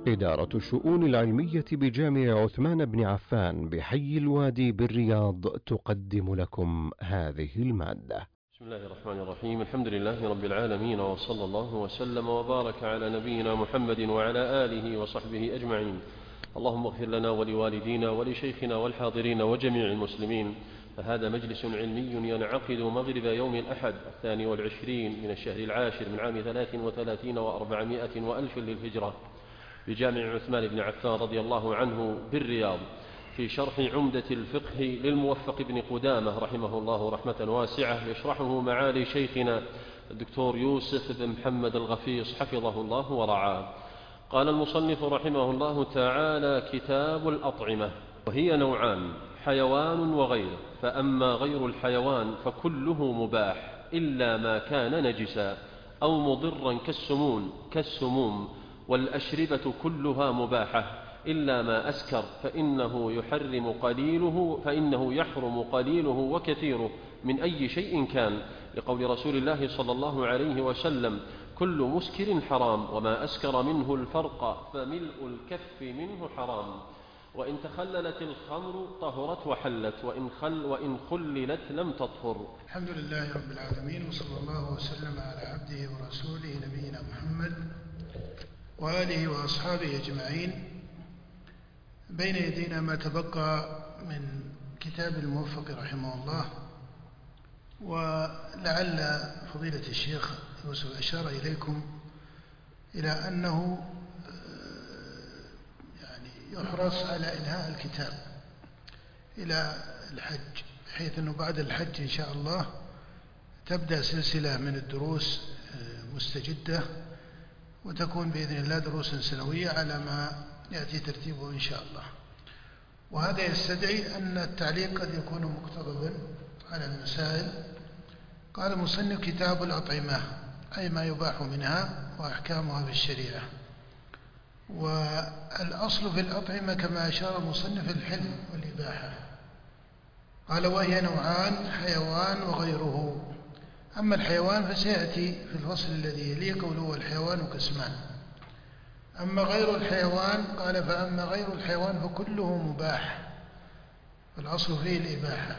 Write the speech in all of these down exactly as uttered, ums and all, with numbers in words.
إدارة الشؤون العلمية بجامع عثمان بن عفان بحي الوادي بالرياض تقدم لكم هذه المادة. بسم الله الرحمن الرحيم. الحمد لله رب العالمين، وصلى الله وسلم وبارك على نبينا محمد وعلى آله وصحبه أجمعين. اللهم اغفر لنا ولوالدينا ولشيخنا والحاضرين وجميع المسلمين. فهذا مجلس علمي ينعقد مغرب يوم الأحد الثاني والعشرين من الشهر العاشر من عام ثلاث وثلاثين وأربعمائة وألف للهجرة بجامع عثمان بن عفان رضي الله عنه بالرياض، في شرح عمدة الفقه للموفق بن قدامة رحمه الله رحمة واسعة، يشرحه معالي شيخنا الدكتور يوسف بن محمد الغفيص حفظه الله ورعاه. قال المصنف رحمه الله تعالى: كتاب الأطعمة، وهي نوعان: حيوان وغيره. فأما غير الحيوان فكله مباح إلا ما كان نجسا أو مضرا كالسموم كالسموم والأشربة كلها مباحة إلا ما أسكر فإنه يحرم قليله فإنه يحرم قليله وكثيره من أي شيء كان، لقول رسول الله صلى الله عليه وسلم: كل مسكر حرام، وما أسكر منه الفرق فملء الكف منه حرام. وإن تخللت الخمر طهرت وحلت، وإن, خل وإن خللت لم تطهر. الحمد لله رب العالمين، وصلى الله وسلم على عبده ورسوله نبينا محمد وآله وأصحابه أجمعين. بين يدينا ما تبقى من كتاب الموفق رحمه الله، ولعل فضيلة الشيخ يوسف أشار إليكم إلى أنه يعني يحرص على إنهاء الكتاب إلى الحج، بحيث أنه بعد الحج إن شاء الله تبدأ سلسلة من الدروس مستجدة، وتكون بإذن الله دروس سنوية على ما يأتي ترتيبه إن شاء الله. وهذا يستدعي أن التعليق قد يكون مقتضبا على المسائل. قال المصنف: كتاب الأطعمة، أي ما يباح منها وأحكامها في الشريعة. والأصل في الأطعمة كما أشار المصنف الحل والإباحة. قال: وهي نوعان: حيوان وغيره. أما الحيوان فسيأتي في الفصل الذي يليه قوله: والحيوان قسمان. أما غير الحيوان قال: فأما غير الحيوان فكله مباح، فالأصل فيه الإباحة.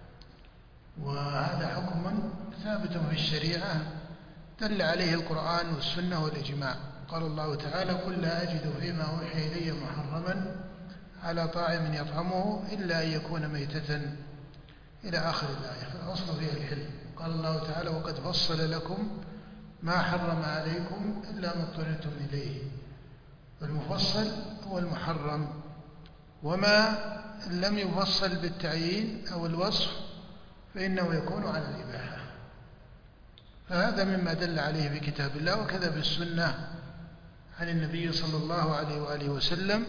وهذا حكم ثابت في الشريعة دل عليه القرآن والسنة والإجماع. قال الله تعالى: قل لا أجد فيما أوحي إلي محرما على طاعم يطعمه إلا أن يكون ميتة إلى آخر الآية. فالأصل فيه الحل. قال الله تعالى: وقد فصل لكم ما حرم عليكم إلا ما اضطررتم إليه. المفصل هو المحرم، وما لم يفصل بالتعيين أو الوصف فإنه يكون على الإباحة. فهذا مما دل عليه في كتاب الله، وكذا في السنة عن النبي صلى الله عليه وآله وسلم.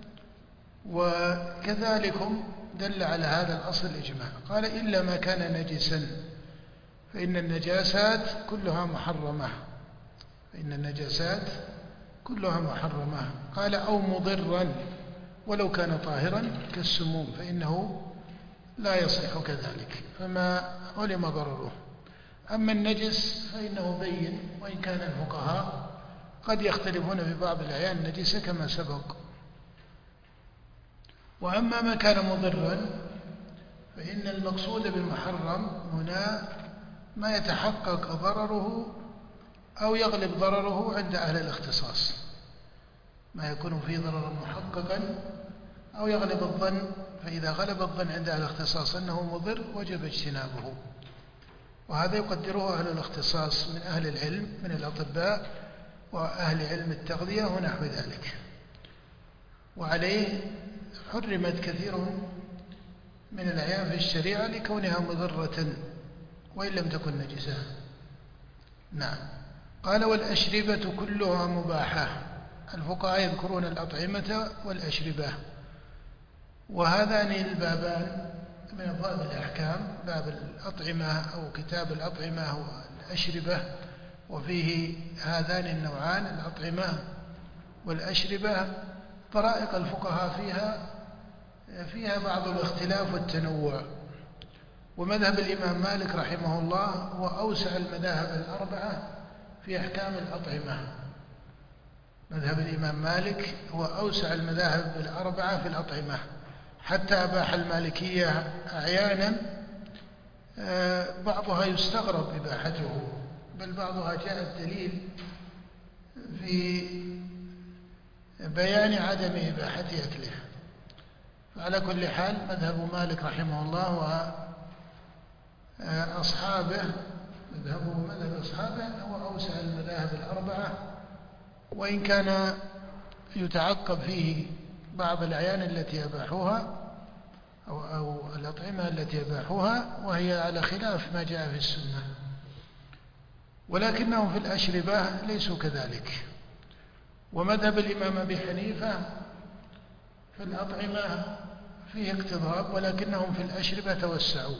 وكذلك دل على هذا الأصل الإجماع. قال: إلا ما كان نجسا، فإن النجاسات كلها محرمة فإن النجاسات كلها محرمة. قال: أو مضرا، ولو كان طاهرا كالسموم فإنه لا يصح كذلك، فما علم ضرره. أما النجس فإنه بين، وإن كان الفقهاء قد يختلفون في بعض الأعيان النجسة كما سبق. وأما ما كان مضرا فإن المقصود بالمحرم هنا ما يتحقق ضرره أو يغلب ضرره عند أهل الاختصاص، ما يكون فيه ضرر محققا أو يغلب الظن. فإذا غلب الظن عند أهل الاختصاص أنه مضر وجب اجتنابه، وهذا يقدره أهل الاختصاص من أهل العلم من الأطباء وأهل علم التغذية ونحو ذلك. وعليه حرمت كثير من الأعيان في الشريعة لكونها مضرة وإن لم تكن نجسة. نعم. قال: والأشربة كلها مباحة. الفقهاء يذكرون الأطعمة والأشربة، وهذان البابان من أبواب الأحكام، باب الأطعمة أو كتاب الأطعمة والأشربة، وفيه هذان النوعان الأطعمة والأشربة. طرائق الفقهاء فيها فيها بعض الاختلاف والتنوع. ومذهب الإمام مالك رحمه الله هو أوسع المذاهب الأربعة في أحكام الأطعمة، مذهب الإمام مالك هو أوسع المذاهب الأربعة في الأطعمة، حتى أباح المالكية أحيانا بعضها يستغرب إباحته، بل بعضها جاء الدليل في بيان عدم إباحة أكله. فعلى كل حال مذهب مالك رحمه الله وأصحابه مذهبه مذهب أصحابه هو أوسع المذاهب الأربعة، وإن كان يتعقب فيه بعض الأعيان التي أباحوها أو, أو الأطعمة التي أباحوها وهي على خلاف ما جاء في السنة، ولكنهم في الأشربة ليسوا كذلك. ومذهب الإمام أبي حنيفة في الأطعمة فيه اقتضاب، ولكنهم في الأشربة توسعوا،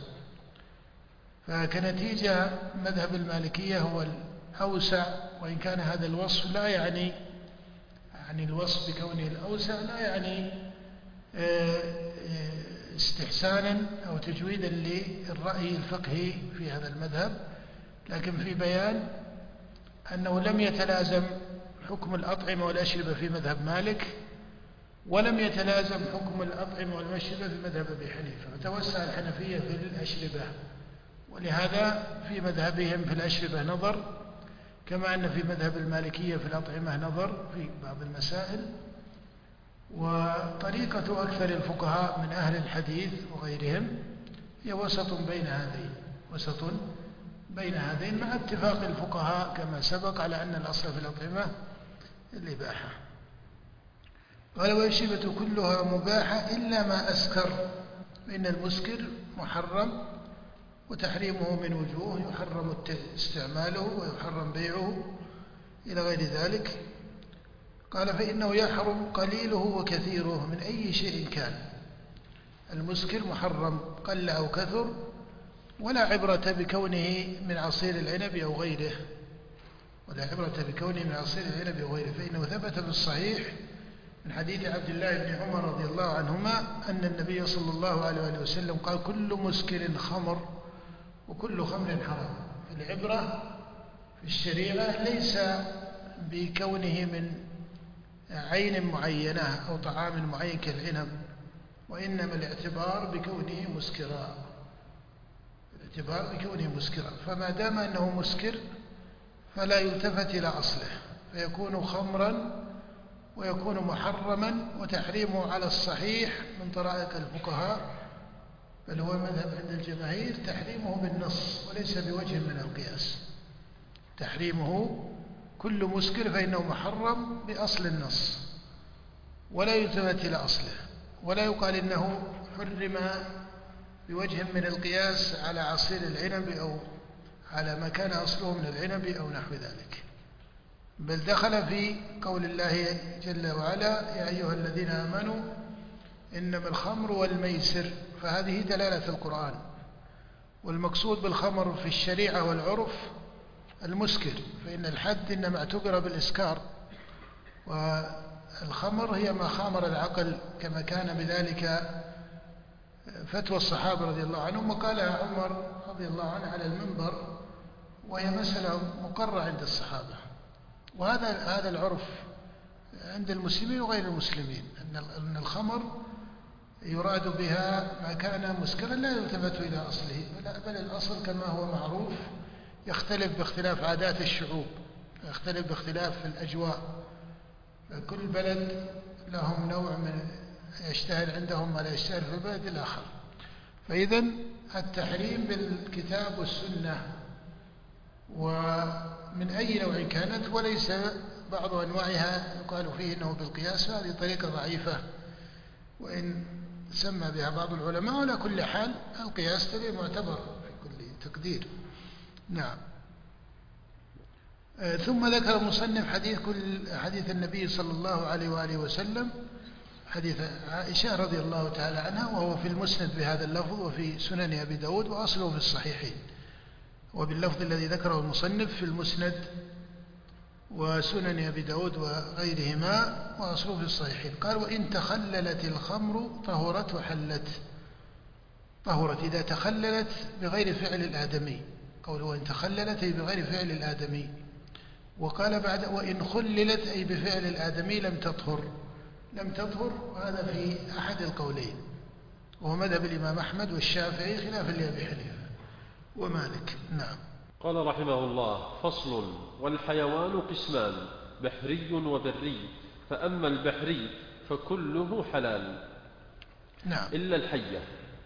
فكنتيجة مذهب المالكية هو الأوسع، وإن كان هذا الوصف لا يعني يعني الوصف بكونه الأوسع لا يعني استحسانا أو تجويدا للرأي الفقهي في هذا المذهب، لكن في بيان أنه لم يتلازم حكم الأطعمة والأشربة في مذهب مالك، ولم يتلازم حكم الأطعمة والمشربة في مذهب أبي حنيفة، فتوسع الحنفية في الأشربة، ولهذا في مذهبهم في الأشربة نظر، كما أن في مذهب المالكية في الأطعمة نظر في بعض المسائل. وطريقة أكثر الفقهاء من أهل الحديث وغيرهم هي وسط بين هذين وسط بين هذين مع اتفاق الفقهاء كما سبق على أن الأصل في الأطعمة الإباحة. قال والأشربة كلها مباحة إلا ما أسكر، فإن المسكر محرم، وتحريمه من وجوه: يحرم استعماله ويحرم بيعه إلى غير ذلك. قال فإنه يحرم قليله وكثيره من أي شيء كان. المسكر محرم قل أو كثر، ولا عبرة بكونه من عصير العنب أو غيره ولا عبرة بكونه من عصير العنب أو غيره فإنه ثبت في الصحيح من حديث عبد الله بن عمر رضي الله عنهما أن النبي صلى الله عليه وسلم قال: كل مسكر خمر وكل خمر حرام. العبرة في الشريعة ليس بكونه من عين معينة أو طعام معين كالعنب، وإنما الاعتبار بكونه مسكرا الاعتبار بكونه مسكرا فما دام أنه مسكر فلا يلتفت إلى أصله، فيكون خمرا ويكون محرما، وتحريمه على الصحيح من طرائق الفقهاء، بل هو مذهب عند الجماهير، تحريمه بالنص وليس بوجه من القياس. تحريمه كل مسكر فإنه محرم بأصل النص، ولا يلتفت إلى أصله، ولا يقال إنه حرم بوجه من القياس على عصير العنب أو على ما كان أصله من العنب أو نحو ذلك، بل دخل في قول الله جل وعلا: يا أيها الذين آمنوا إنما الخمر والميسر. فهذه دلالة القرآن، والمقصود بالخمر في الشريعة والعرف المسكر، فإن الحد إنما اعتبر بالإسكار، والخمر هي ما خامر العقل، كما كان بذلك فتوى الصحابة رضي الله عنهم، وقالها عمر رضي الله عنه على المنبر، وهي مسألة مقرة عند الصحابة. وهذا هذا العرف عند المسلمين وغير المسلمين، أن الخمر يراد بها ما كان مسكرا لا يلتفت إلى أصله، بل الأصل كما هو معروف يختلف باختلاف عادات الشعوب، يختلف باختلاف الأجواء، كل بلد لهم نوع من يشتهر عندهم ما لا يشتهر في البلد الآخر. فإذا التحريم بالكتاب والسنة ومن أي نوع كانت، وليس بعض أنواعها يقال فيه أنه بالقياس، هذه طريقة ضعيفة وإن سمى بها بعض العلماء. على كل حال القياس دليل معتبر في كل تقدير. نعم. آه ثم ذكر المصنف حديث كل حديث النبي صلى الله عليه وآله وسلم، حديث عائشة رضي الله تعالى عنها، وهو في المسند بهذا اللفظ وفي سنن أبي داود، وأصله في الصحيحين، وباللفظ الذي ذكره المصنف في المسند وسنن أبي داود وغيرهما، وأصله في الصحيحين. قال: وإن تخللت الخمر طهرت وحلت. طهرت إذا تخللت بغير فعل الآدمي، قوله وإن تخللت بغير فعل الآدمي، وقال بعد وإن خللت أي بفعل الآدمي لم تطهر، لم تطهر، وهذا في أحد القولين، وهو مذهب الإمام أحمد والشافعي خلافا لأبي حنيفة ومالك. نعم. قال رحمه الله: فصل: والحيوان قسمان، بحري وبري، فأما البحري فكله حلال. نعم. إلا الحية،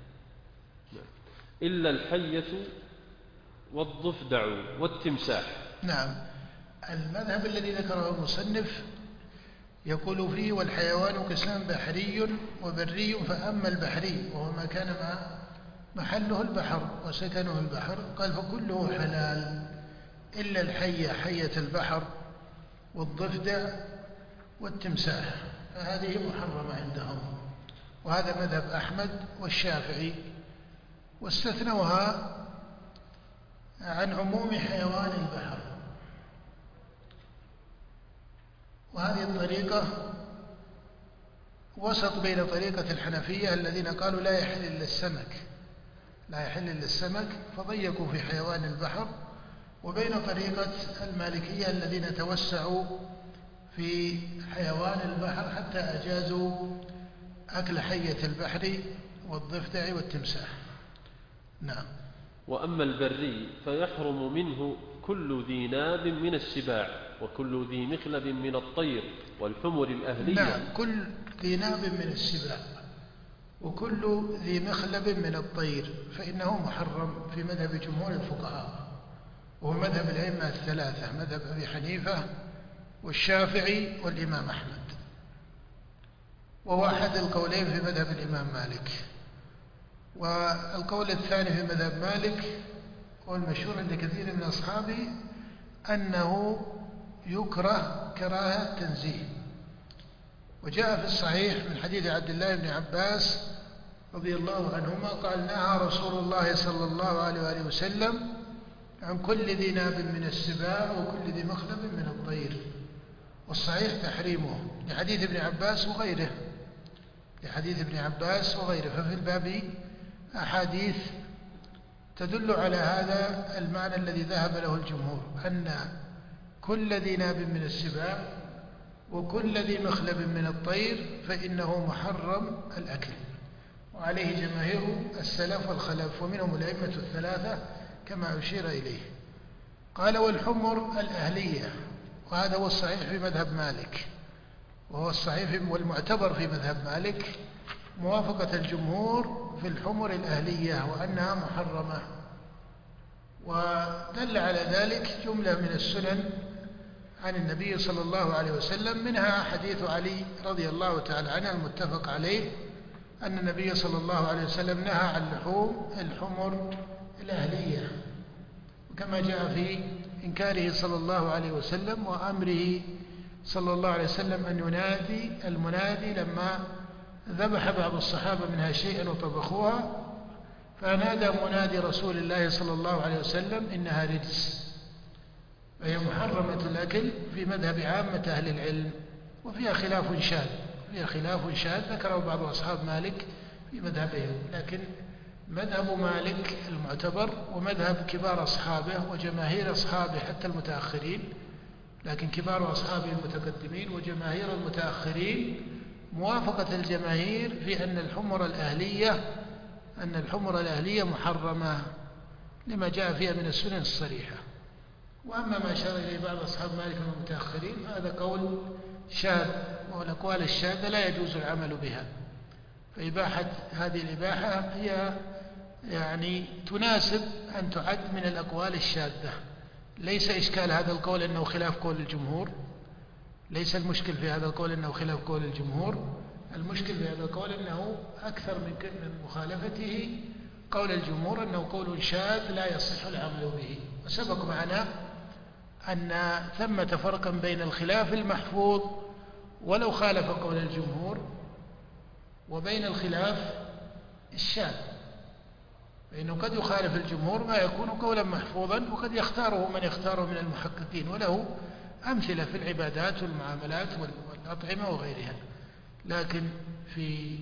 إلا الحية والضفدع والتمساح. نعم. المذهب الذي ذكره المصنف يقول فيه: والحيوان قسمان، بحري وبري، فأما البحري وهو ما كان محله البحر وسكنه البحر، قال فكله حلال إلا الحية، حية البحر، والضفدع والتمساح، فهذه محرمة عندهم، وهذا مذهب أحمد والشافعي، واستثنوها عن عموم حيوان البحر. وهذه الطريقة وسط بين طريقة الحنفية الذين قالوا لا يحل إلا السمك، لا يحل إلا السمك، فضيقوا في حيوان البحر، وبين طريقة المالكية الذين توسعوا في حيوان البحر حتى أجازوا أكل حية البحر والضفدع والتمساح. نعم. وأما البري فيحرم منه كل ذي ناب من السباع، وكل ذي مخلب من الطير، والحمر الأهلية. نعم، كل ذي ناب من السباع وكل ذي مخلب من الطير فإنه محرم في مذهب جمهور الفقهاء، وهو مذهب الأئمة الثلاثة، مذهب أبي حنيفة والشافعي والإمام أحمد، وهو أحد القولين في مذهب الإمام مالك. والقول الثاني في مذهب مالك والمشهور عند كثير من أصحابه أنه يكره كراهة تنزيه. وجاء في الصحيح من حديث عبد الله بن عباس رضي الله عنهما قال: نهى رسول الله صلى الله عليه وآله وسلم عن كل ذي ناب من السباع وكل ذي مخلب من الطير، والصحيح تحريمه لحديث ابن عباس وغيره، لحديث ابن عباس وغيره. ففي الباب أحاديث تدل على هذا المعنى الذي ذهب له الجمهور، أن كل ذي ناب من السباع وكل ذي مخلب من الطير فإنه محرم الأكل، وعليه جماهير السلف والخلف، ومنهم الأئمة الثلاثة كما أشير إليه. قال: والحمر الأهلية، وهذا هو الصحيح في مذهب مالك، وهو الصحيح والمعتبر في مذهب مالك موافقة الجمهور في الحمر الأهلية وأنها محرمة. ودل على ذلك جملة من السنن عن النبي صلى الله عليه وسلم، منها حديث علي رضي الله تعالى عنه المتفق عليه أن النبي صلى الله عليه وسلم نهى عن لحوم الحمر الأهلية، وكما جاء في إنكاره صلى الله عليه وسلم وأمره صلى الله عليه وسلم أن ينادي المنادي لما ذبح بعض الصحابة منها شيئا وطبخوها، فنادى منادي رسول الله صلى الله عليه وسلم إنها رجس، فهي محرمة الأكل في مذهب عامة أهل العلم، وفيها خلاف شاذ، فيها خلاف شاذ ذكره بعض أصحاب مالك في مذهبهم، لكن مذهب مالك المعتبر ومذهب كبار أصحابه وجماهير أصحابه حتى المتأخرين، لكن كبار أصحابه المتقدمين وجماهير المتأخرين موافقة الجماهير في أن الحمر الأهلية أن الحمر الأهلية محرمة لما جاء فيها من السنن الصريحة. وأما ما أشار إليه بعض أصحاب مالك من المتأخرين هذا قول شاذ، والأقوال الشاذة لا يجوز العمل بها، فإباحة هذه الإباحة هي يعني تناسب أن تعد من الأقوال الشاذة. ليس إشكال هذا القول أنه خلاف قول الجمهور، ليس المشكل في هذا القول أنه خلاف قول الجمهور، المشكل في هذا القول أنه أكثر من مخالفته قول الجمهور أنه قول شاذ لا يصح العمل به. وسبق معنا أن ثمة فرقا بين الخلاف المحفوظ ولو خالف قول الجمهور وبين الخلاف الشاذ، فإنه قد يخالف الجمهور ما يكون قولا محفوظا، وقد يختاره من يختاره من المحققين، وله أمثلة في العبادات والمعاملات والأطعمة وغيرها. لكن في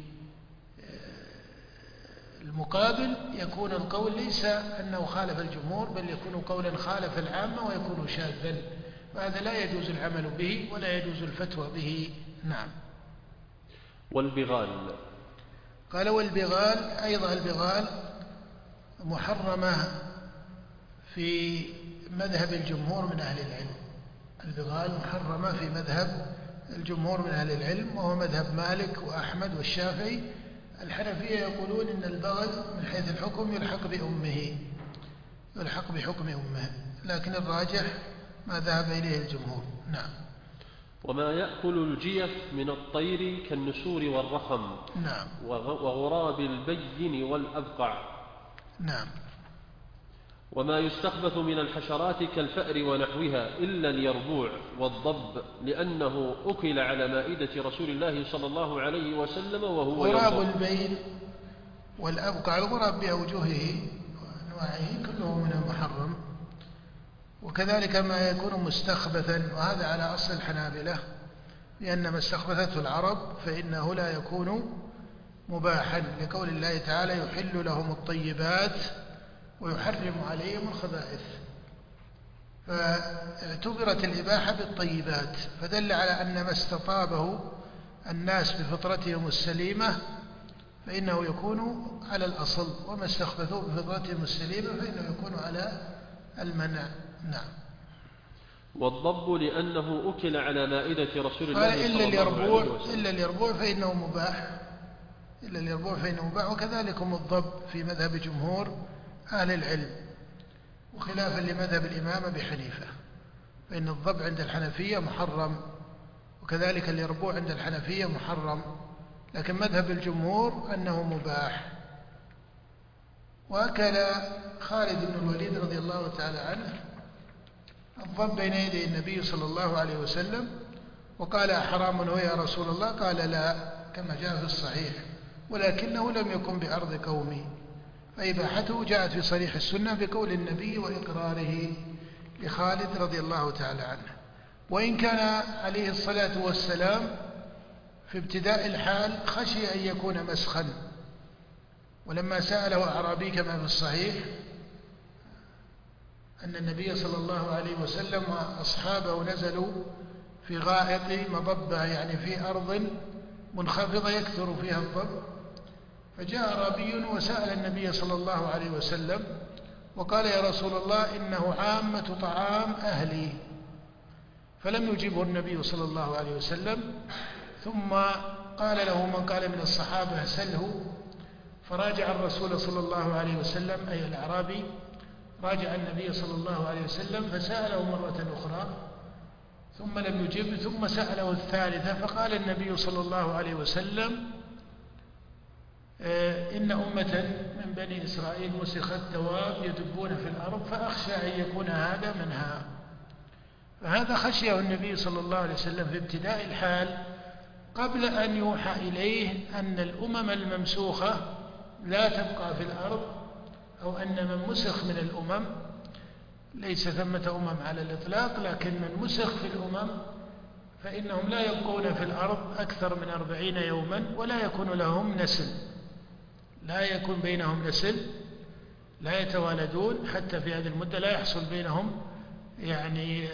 المقابل يكون القول ليس أنه خالف الجمهور، بل يكون قولا خالف العامة ويكون شاذا، فهذا لا يجوز العمل به ولا يجوز الفتوى به. نعم. والبغال. قال والبغال أيضا البغال محرمة في مذهب الجمهور من أهل العلم. البغال محرمة في مذهب الجمهور من أهل العلم، وهو مذهب مالك وأحمد والشافعي. الحنفية يقولون إن البغل من حيث الحكم يلحق بأمه يلحق بحكم أمه، لكن الراجح ما ذهب إليه الجمهور. نعم. وما يأكل الجيف من الطير كالنسور والرخم. نعم. وغراب البين والأبقع. نعم. وما يستخبث من الحشرات كالفأر ونحوها إلا اليربوع والضب، لأنه أكل على مائدة رسول الله صلى الله عليه وسلم وهو غراب البين والأبقع، الغراب بأوجهه وأنواعه كله من المحرم، وكذلك ما يكون مستخبثا، وهذا على أصل الحنابلة، لأن ما استخبثته العرب فإنه لا يكون مباحا، لقول الله تعالى يحل لهم الطيبات ويحرم عليهم الخبائث، فاعتبرت الإباحة بالطيبات، فدل على أن ما استطابه الناس بفطرتهم السليمة فإنه يكون على الأصل، وما استخبثوه بفطرتهم السليمة فإنه يكون على المنع. نعم. والضب لأنه أكل على مائدة رسول الله صلى الله عليه وسلم. إلا اليربوع فإنه مباح إلا اليربوع فإنه مباح، وكذلك الضب في مذهب جمهور أهل العلم، وخلافا لمذهب الإمام أبي حنيفة، فإن الضب عند الحنفية محرم، وكذلك اليربوع عند الحنفية محرم، لكن مذهب الجمهور أنه مباح. وأكل خالد بن الوليد رضي الله تعالى عنه الضب بين يدي النبي صلى الله عليه وسلم، وقال حرام هو يا رسول الله؟ قال لا، كما جاء في الصحيح، ولكنه لم يكن بأرض قومي، فإباحته جاءت في صريح السنة بقول النبي وإقراره لخالد رضي الله تعالى عنه. وإن كان عليه الصلاة والسلام في ابتداء الحال خشي أن يكون مسخا، ولما سأله أعرابي كما في الصحيح أن النبي صلى الله عليه وسلم وأصحابه نزلوا في غائط مضبة، يعني في أرض منخفضة يكثر فيها الضب، فجاء أعرابي وسأل النبي صلى الله عليه وسلم وقال يا رسول الله إنه عامة طعام أهلي، فلم يجبه النبي صلى الله عليه وسلم، ثم قال له من قال من الصحابة سله، فراجع الرسول صلى الله عليه وسلم أي الأعرابي راجع النبي صلى الله عليه وسلم فسأله مرة أخرى ثم لم يجب، ثم سأله الثالثة، فقال النبي صلى الله عليه وسلم إن أمة من بني إسرائيل مسخت دواب يدبون في الأرض فأخشى أن يكون هذا منها. فهذا خشيه النبي صلى الله عليه وسلم في ابتداء الحال قبل أن يوحى إليه أن الأمم الممسوخة لا تبقى في الأرض، أو أن من مسخ من الأمم، ليس ثمة أمم على الإطلاق، لكن من مسخ في الأمم فإنهم لا يبقون في الأرض أكثر من أربعين يوما، ولا يكون لهم نسل، لا يكون بينهم نسل، لا يتوالدون حتى في هذه المدة، لا يحصل بينهم يعني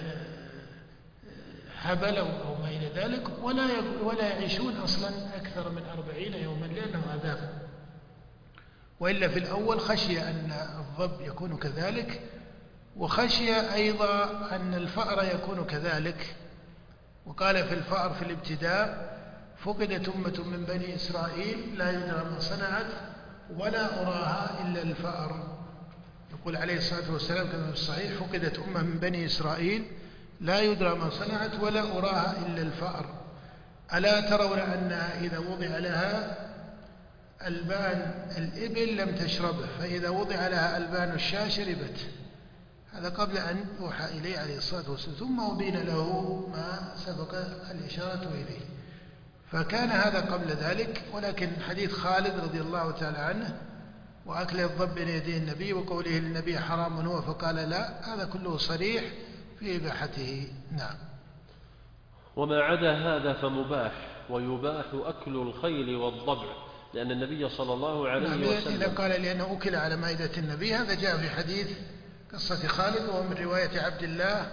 حبل أو ما إلى ذلك، ولا ولا يعيشون أصلا أكثر من أربعين يوما لأنه عذاب. وإلا في الأول خشي أن الضب يكون كذلك، وخشي أيضا أن الفأر يكون كذلك، وقال في الفأر في الابتداء فقدت أمة من بني إسرائيل لا يدرى ما صنعت ولا أراها إلا الفأر. يقول عليه الصلاة والسلام كما في الصحيح فقدت أمة من بني إسرائيل لا يدرى ما صنعت ولا أراها إلا الفأر، ألا ترون أنها إذا وضع لها ألبان الإبل لم تشربه، فإذا وضع لها ألبان الشاة شربت. هذا قبل أن يوحى إليه عليه الصلاة والسلام، ثم أبين له ما سبق الإشارة إليه، فكان هذا قبل ذلك. ولكن حديث خالد رضي الله تعالى عنه وأكل الضب بين يدي النبي وقوله للنبي حرام هو فقال لا، هذا كله صريح في إباحته. نعم. وما عدا هذا فمباح، ويباح أكل الخيل والضبع، لأن النبي صلى الله عليه نعم وسلم إذا قال لأنه أكل على مائدة النبي، هذا جاء في حديث قصة خالد، وهو من رواية عبد الله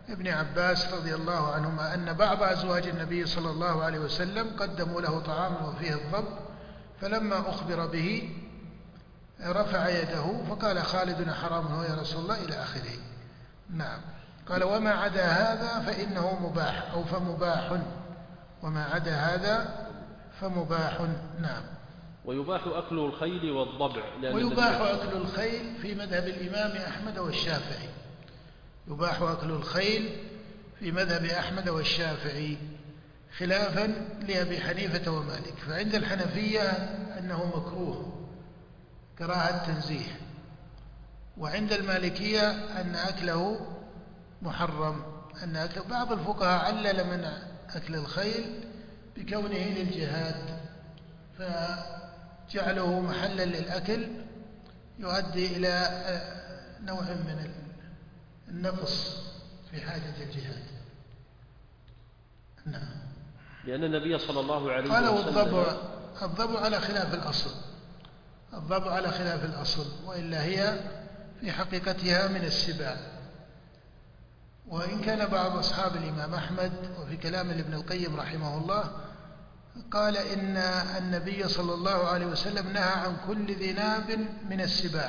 ابن عباس رضي الله عنهما أن بعض أزواج النبي صلى الله عليه وسلم قدموا له طعاما وفيه الضب، فلما أخبر به رفع يده فقال خالد حرام هو يا رسول الله إلى آخره. نعم. قال وما عدا هذا فإنه مباح أو فمباح، وما عدا هذا فمباح. نعم. ويباح أكل الخيل والضبع، ويباح أكل الخيل في مذهب الإمام أحمد والشافعي، يباح أكل الخيل في مذهب أحمد والشافعي خلافا لأبي حنيفة ومالك. فعند الحنفية أنه مكروه كراهة تنزيه، وعند المالكية أن أكله محرم، أن أكله بعض الفقهاء علل منع أكل الخيل بكونه للجهاد، فجعله محلا للأكل يؤدي إلى نوع من النقص في حاجة الجهاد. نعم. لأن النبي صلى الله عليه وسلم قالوا الضبع الضبع على خلاف الأصل، الضبع على خلاف الأصل، وإلا هي في حقيقتها من السباع. وإن كان بعض أصحاب الإمام أحمد وفي كلام ابن القيم رحمه الله قال إن النبي صلى الله عليه وسلم نهى عن كل ذي ناب من السباع،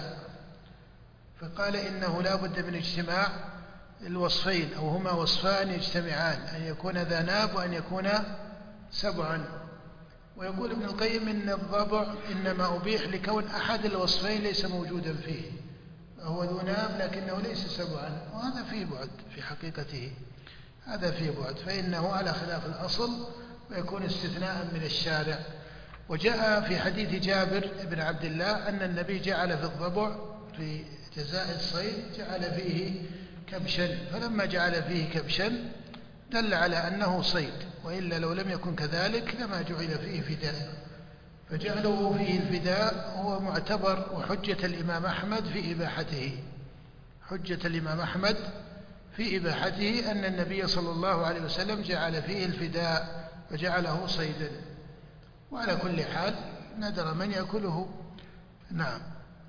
فقال إنه لا بد من اجتماع الوصفين أو هما وصفان يجتمعان، أن يكون ذا ناب وأن يكون سبعا. ويقول ابن القيم إن الضبع إنما أبيح لكون أحد الوصفين ليس موجودا فيه، هو ذو ناب لكنه ليس سبعا، وهذا فيه بعد في حقيقته، هذا فيه بعد، فإنه على خلاف الأصل ويكون استثناء من الشارع. وجاء في حديث جابر بن عبد الله أن النبي جعل في الضبع في جزاء الصيد جعل فيه كبشا، فلما جعل فيه كبشا دل على أنه صيد، وإلا لو لم يكن كذلك لما جعل فيه فداء، فجعله فيه الفداء هو معتبر وحجة الإمام أحمد في إباحته، حجة الإمام أحمد في إباحته أن النبي صلى الله عليه وسلم جعل فيه الفداء وجعله صيدا. وعلى كل حال ندر من يأكله. نعم.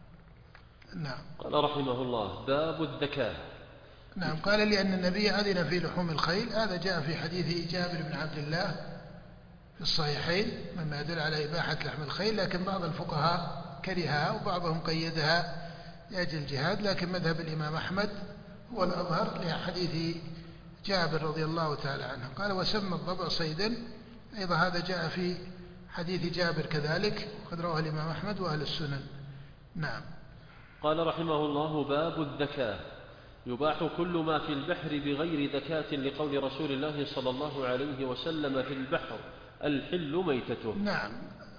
نعم. قال رحمه الله باب الذكاة. نعم. قال لأن النبي أذن في لحوم الخيل، هذا جاء في حديث جابر بن عبد الله في الصحيحين مما يدل على إباحة لحم الخيل، لكن بعض الفقهاء كرهها وبعضهم قيدها لأجل الجهاد، لكن مذهب الإمام أحمد هو الأظهر لحديث جابر رضي الله تعالى عنه. قال وسمى الضبع صيدا، أيضا هذا جاء في حديث جابر كذلك، وقد رواه الإمام أحمد وأهل السنن. نعم. قال رحمه الله باب الذكاة. يباح كل ما في البحر بغير ذكاة لقول رسول الله صلى الله عليه وسلم في البحر الحل ميتته. نعم.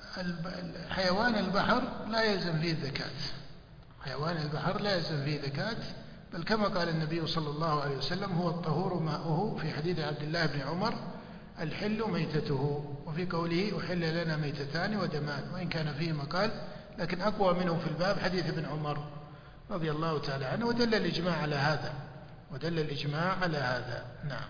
حيوان البحر لا يلزم فيه الذكاة، حيوان البحر لا يلزم فيه ذكاة، بل كما قال النبي صلى الله عليه وسلم هو الطهور ماؤه في حديث عبد الله بن عمر الحل ميتته، وفي قوله أحل لنا ميتتان ودمان، وإن كان فيه مقال لكن أقوى منه في الباب حديث ابن عمر رضي الله تعالى عنه، ودل الإجماع على هذا، ودل الإجماع على هذا. نعم.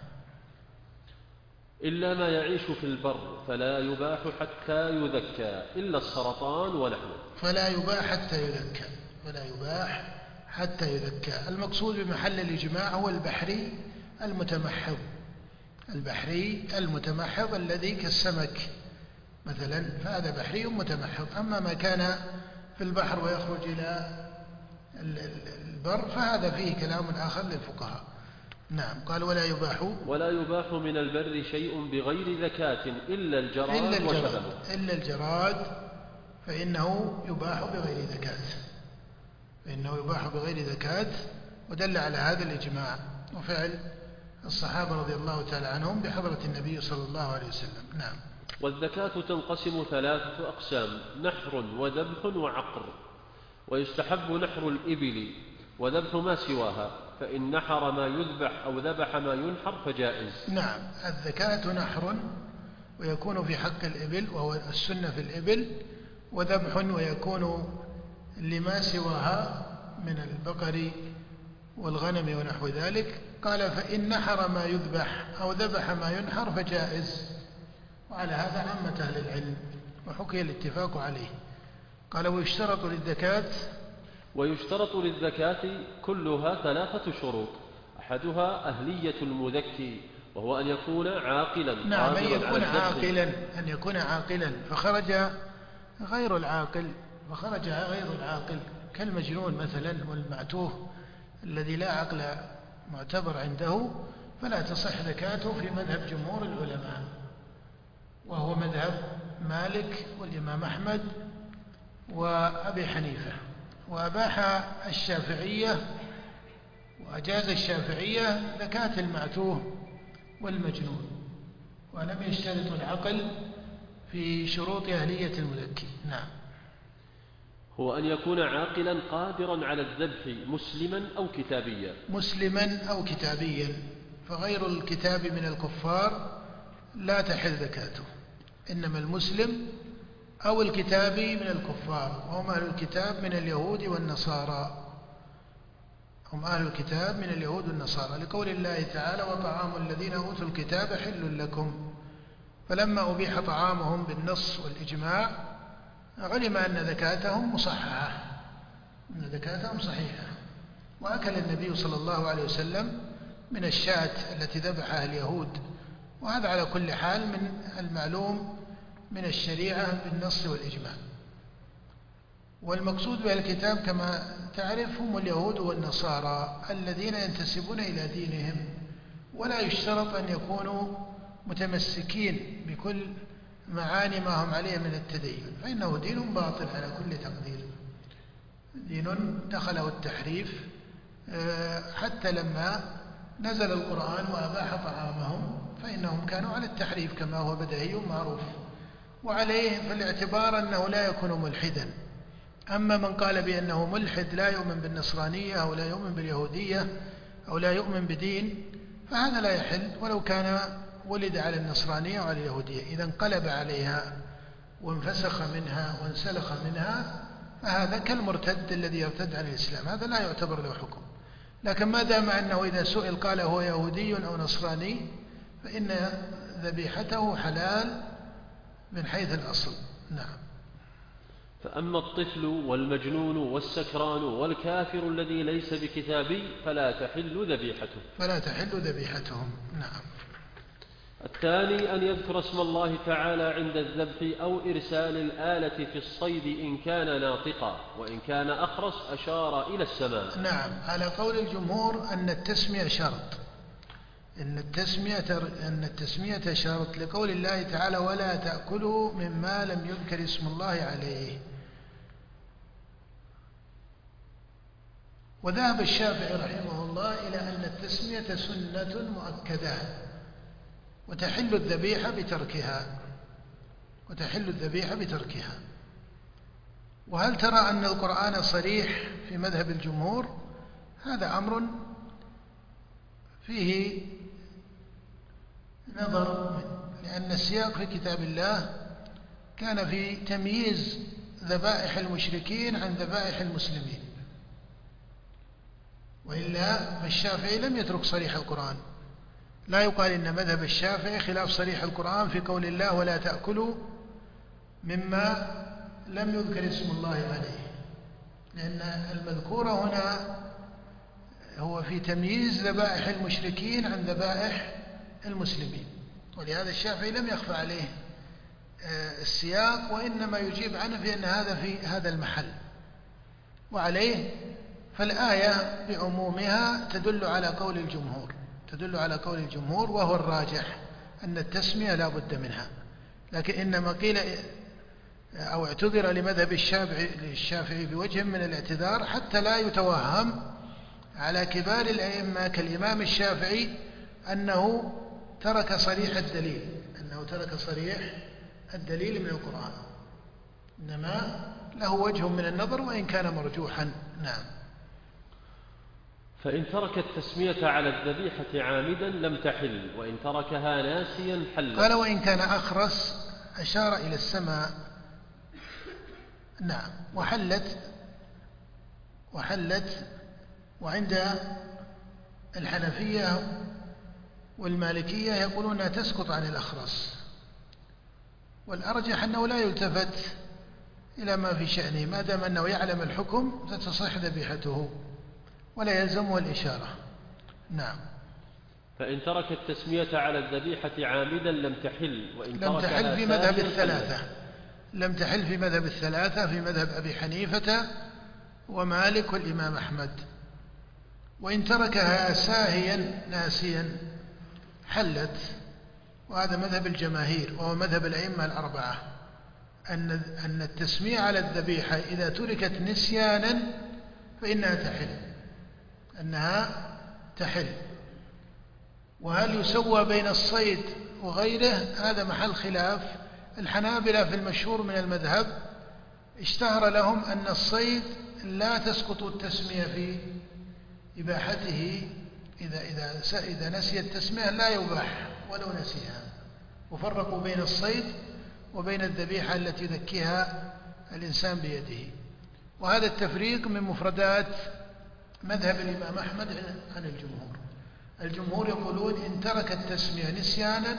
إلا ما يعيش في البر فلا يباح حتى يذكى إلا السرطان ونحوه. فلا يباح حتى يذكى، فلا يباح حتى يذكى. المقصود بمحل الإجماع هو البحري المتمحض، البحري المتمحض الذي كالسمك مثلا، فهذا بحري متمحض. أما ما كان في البحر ويخرج إلى البر فهذا فيه كلام آخر للفقهاء. نعم. قال ولا يباح ولا يباح من البر شيء بغير ذكاة إلا الجراد إلا الجراد, إلا الجراد فإنه يباح بغير ذكاة، فإنه يباح بغير ذكاة، ودل على هذا الإجماع وفعل الصحابة رضي الله تعالى عنهم بحضرة النبي صلى الله عليه وسلم. نعم. والذكاة تنقسم ثلاثة أقسام: نحر وذبح وعقر. ويستحب نحر الإبل وذبح ما سواها، فإن نحر ما يذبح أو ذبح ما ينحر فجائز. نعم. الذكاة نحر ويكون في حق الإبل وهو السنة في الإبل، وذبح ويكون لما سواها من البقر والغنم ونحو ذلك. قال فإن نحر ما يذبح أو ذبح ما ينحر فجائز، وعلى هذا عامة أهل العلم وحكي الاتفاق عليه. قال ويشترط للذكاة ويشترط للذكاة كلها ثلاثة شروط: أحدها أهلية المذكي، وهو أن يكون عاقلا. نعم، أن يكون عاقلا أن يكون عاقلا فخرج غير العاقل فخرج غير العاقل كالمجنون مثلا والمعتوه الذي لا عقل معتبر عنده، فلا تصح زكاته في مذهب جمهور العلماء، وهو مذهب مالك والإمام أحمد وأبي حنيفة. وأباح الشافعية وأجاز الشافعية زكاة المعتوه والمجنون، ولم يشترطوا العقل في شروط أهلية المذكي. نعم. هو أن يكون عاقلا قادرا على الذبح مسلما أو كتابيا. مسلما أو كتابيا، فغير الكتاب من الكفار لا تحل زكاته، إنما المسلم أو الكتابي من الكفار، وهم أهل الكتاب من اليهود والنصارى، هم أهل الكتاب من اليهود والنصارى، لقول الله تعالى: وطعام الذين أوتوا الكتاب حل لكم. فلما أبيح طعامهم بالنص والإجماع علم أن زكاتهم مصححة، أن زكاتهم صحيحة. وأكل النبي صلى الله عليه وسلم من الشاة التي ذبحها اليهود، وهذا على كل حال من المعلوم من الشريعة بالنص والإجماع. والمقصود بالكتاب كما تعرف هم اليهود والنصارى الذين ينتسبون إلى دينهم، ولا يشترط أن يكونوا متمسكين بكل معاني ما هم عليه من التدين، فإنه دين باطل على كل تقدير، دين دخله التحريف. حتى لما نزل القرآن وأباح طعامهم فإنهم كانوا على التحريف كما هو بديهي معروف، وعليه فالاعتبار أنه لا يكون ملحدا. أما من قال بأنه ملحد لا يؤمن بالنصرانية أو لا يؤمن باليهودية أو لا يؤمن بدين، فهذا لا يحل ولو كان ولد على النصرانية وعلى اليهودية. إذا انقلب عليها وانفسخ منها وانسلخ منها فهذا كالمرتد الذي يرتد عن الإسلام، هذا لا يعتبر له حكم. لكن ما دام أنه إذا سئل قال هو يهودي أو نصراني فإن ذبيحته حلال من حيث الأصل. نعم. فأما الطفل والمجنون والسكران والكافر الذي ليس بكتابي فلا تحل ذبيحته فلا تحل ذبيحتهم. نعم. الثاني أن يذكر اسم الله تعالى عند الذبح أو إرسال الآلة في الصيد إن كان ناطقا، وإن كان أخرس أشار إلى السماء. نعم، على قول الجمهور أن التسمية شرط، إن التسمية أن التسمية شرط لقول الله تعالى: ولا تأكلوا مما لم يذكر اسم الله عليه. وذهب الشافعي رحمه الله إلى أن التسمية سنة مؤكدة، وتحل الذبيحة بتركها وتحل الذبيحة بتركها. وهل ترى أن القرآن صريح في مذهب الجمهور؟ هذا أمر فيه نظر، لأن السياق في كتاب الله كان في تمييز ذبائح المشركين عن ذبائح المسلمين، وإلا فالشافعي لم يترك صريح القرآن. لا يقال إن مذهب الشافعي خلاف صريح القرآن في قول الله: ولا تأكلوا مما لم يذكر اسم الله عليه، لأن المذكور هنا هو في تمييز ذبائح المشركين عن ذبائح المسلمين، ولهذا الشافعي لم يخفى عليه السياق، وإنما يجيب عنه في أن هذا في هذا المحل. وعليه فالآية بعمومها تدل على قول الجمهور تدل على قول الجمهور وهو الراجح أن التسمية لا بد منها. لكن إنما قيل أو اعتذر لمذهب الشافعي الشافعي بوجه من الاعتذار حتى لا يتوهم على كبار الأئمة كالإمام الشافعي أنه ترك صريح الدليل أنه ترك صريح الدليل من القرآن، إنما له وجه من النظر وإن كان مرجوحا. نعم. فإن ترك التسمية على الذبيحة عامدا لم تحل، وإن تركها ناسيا حل. قال: وإن كان أخرس أشار إلى السماء. نعم. وحلت وحلت وعند الحنفية والمالكية يقولون أنها تسقط عن الأخرس، والأرجح أنه لا يلتفت إلى ما في شأنه، ما دام أنه يعلم الحكم ستصح ذبيحته ولا يلزمه الإشارة. نعم. فإن ترك التسمية على الذبيحة عامدا لم تحل، وإن لم تحل في مذهب الثلاثة، لم تحل في مذهب الثلاثة، في مذهب أبي حنيفة ومالك والإمام أحمد. وإن تركها ساهيا ناسيا حلت، وهذا مذهب الجماهير وهو مذهب الأئمة الأربعة، أن أن التسمية على الذبيحة إذا تركت نسيانا فإنها تحل، أنها تحل. وهل يسوى بين الصيد وغيره؟ هذا محل خلاف. الحنابلة في المشهور من المذهب اشتهر لهم أن الصيد لا تسقط التسمية في إباحته، إذا, إذا, إذا نسي التسمية لا يباح ولو نسيها، وفرقوا بين الصيد وبين الذبيحة التي يذكيها الإنسان بيده. وهذا التفريق من مفردات مذهب الإمام أحمد عن الجمهور. الجمهور يقولون إن ترك التسمية نسيانا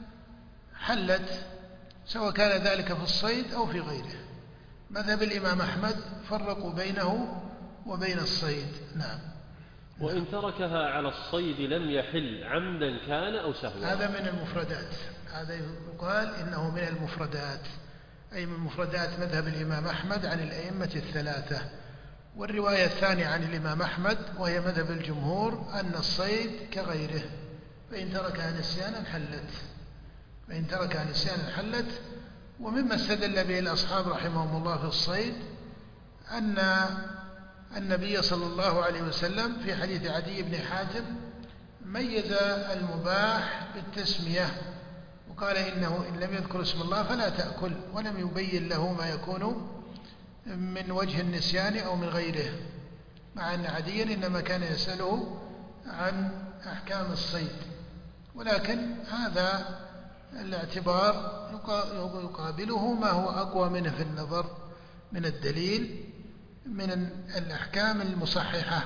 حلت، سواء كان ذلك في الصيد أو في غيره. مذهب الإمام أحمد فرقوا بينه وبين الصيد. نعم. وإن تركها على الصيد لم يحل عمدا كان أو سهوا. هذا من المفردات، هذا يقال إنه من المفردات، أي من مفردات مذهب الإمام أحمد عن الأئمة الثلاثة. والرواية الثانية عن الإمام أحمد وهي مذهب الجمهور أن الصيد كغيره، فإن تركها نسيانا حلت، فإن تركها نسيانا حلت. ومما استدل به الأصحاب رحمهم الله في الصيد أن النبي صلى الله عليه وسلم في حديث عدي بن حاتم ميز المباح بالتسمية، وقال إنه إن لم يذكر اسم الله فلا تأكل، ولم يبين له ما يكون من وجه النسيان أو من غيره، مع أن عديا إنما كان يسأله عن أحكام الصيد. ولكن هذا الاعتبار يقابله ما هو أقوى منه في النظر من الدليل من الأحكام المصححة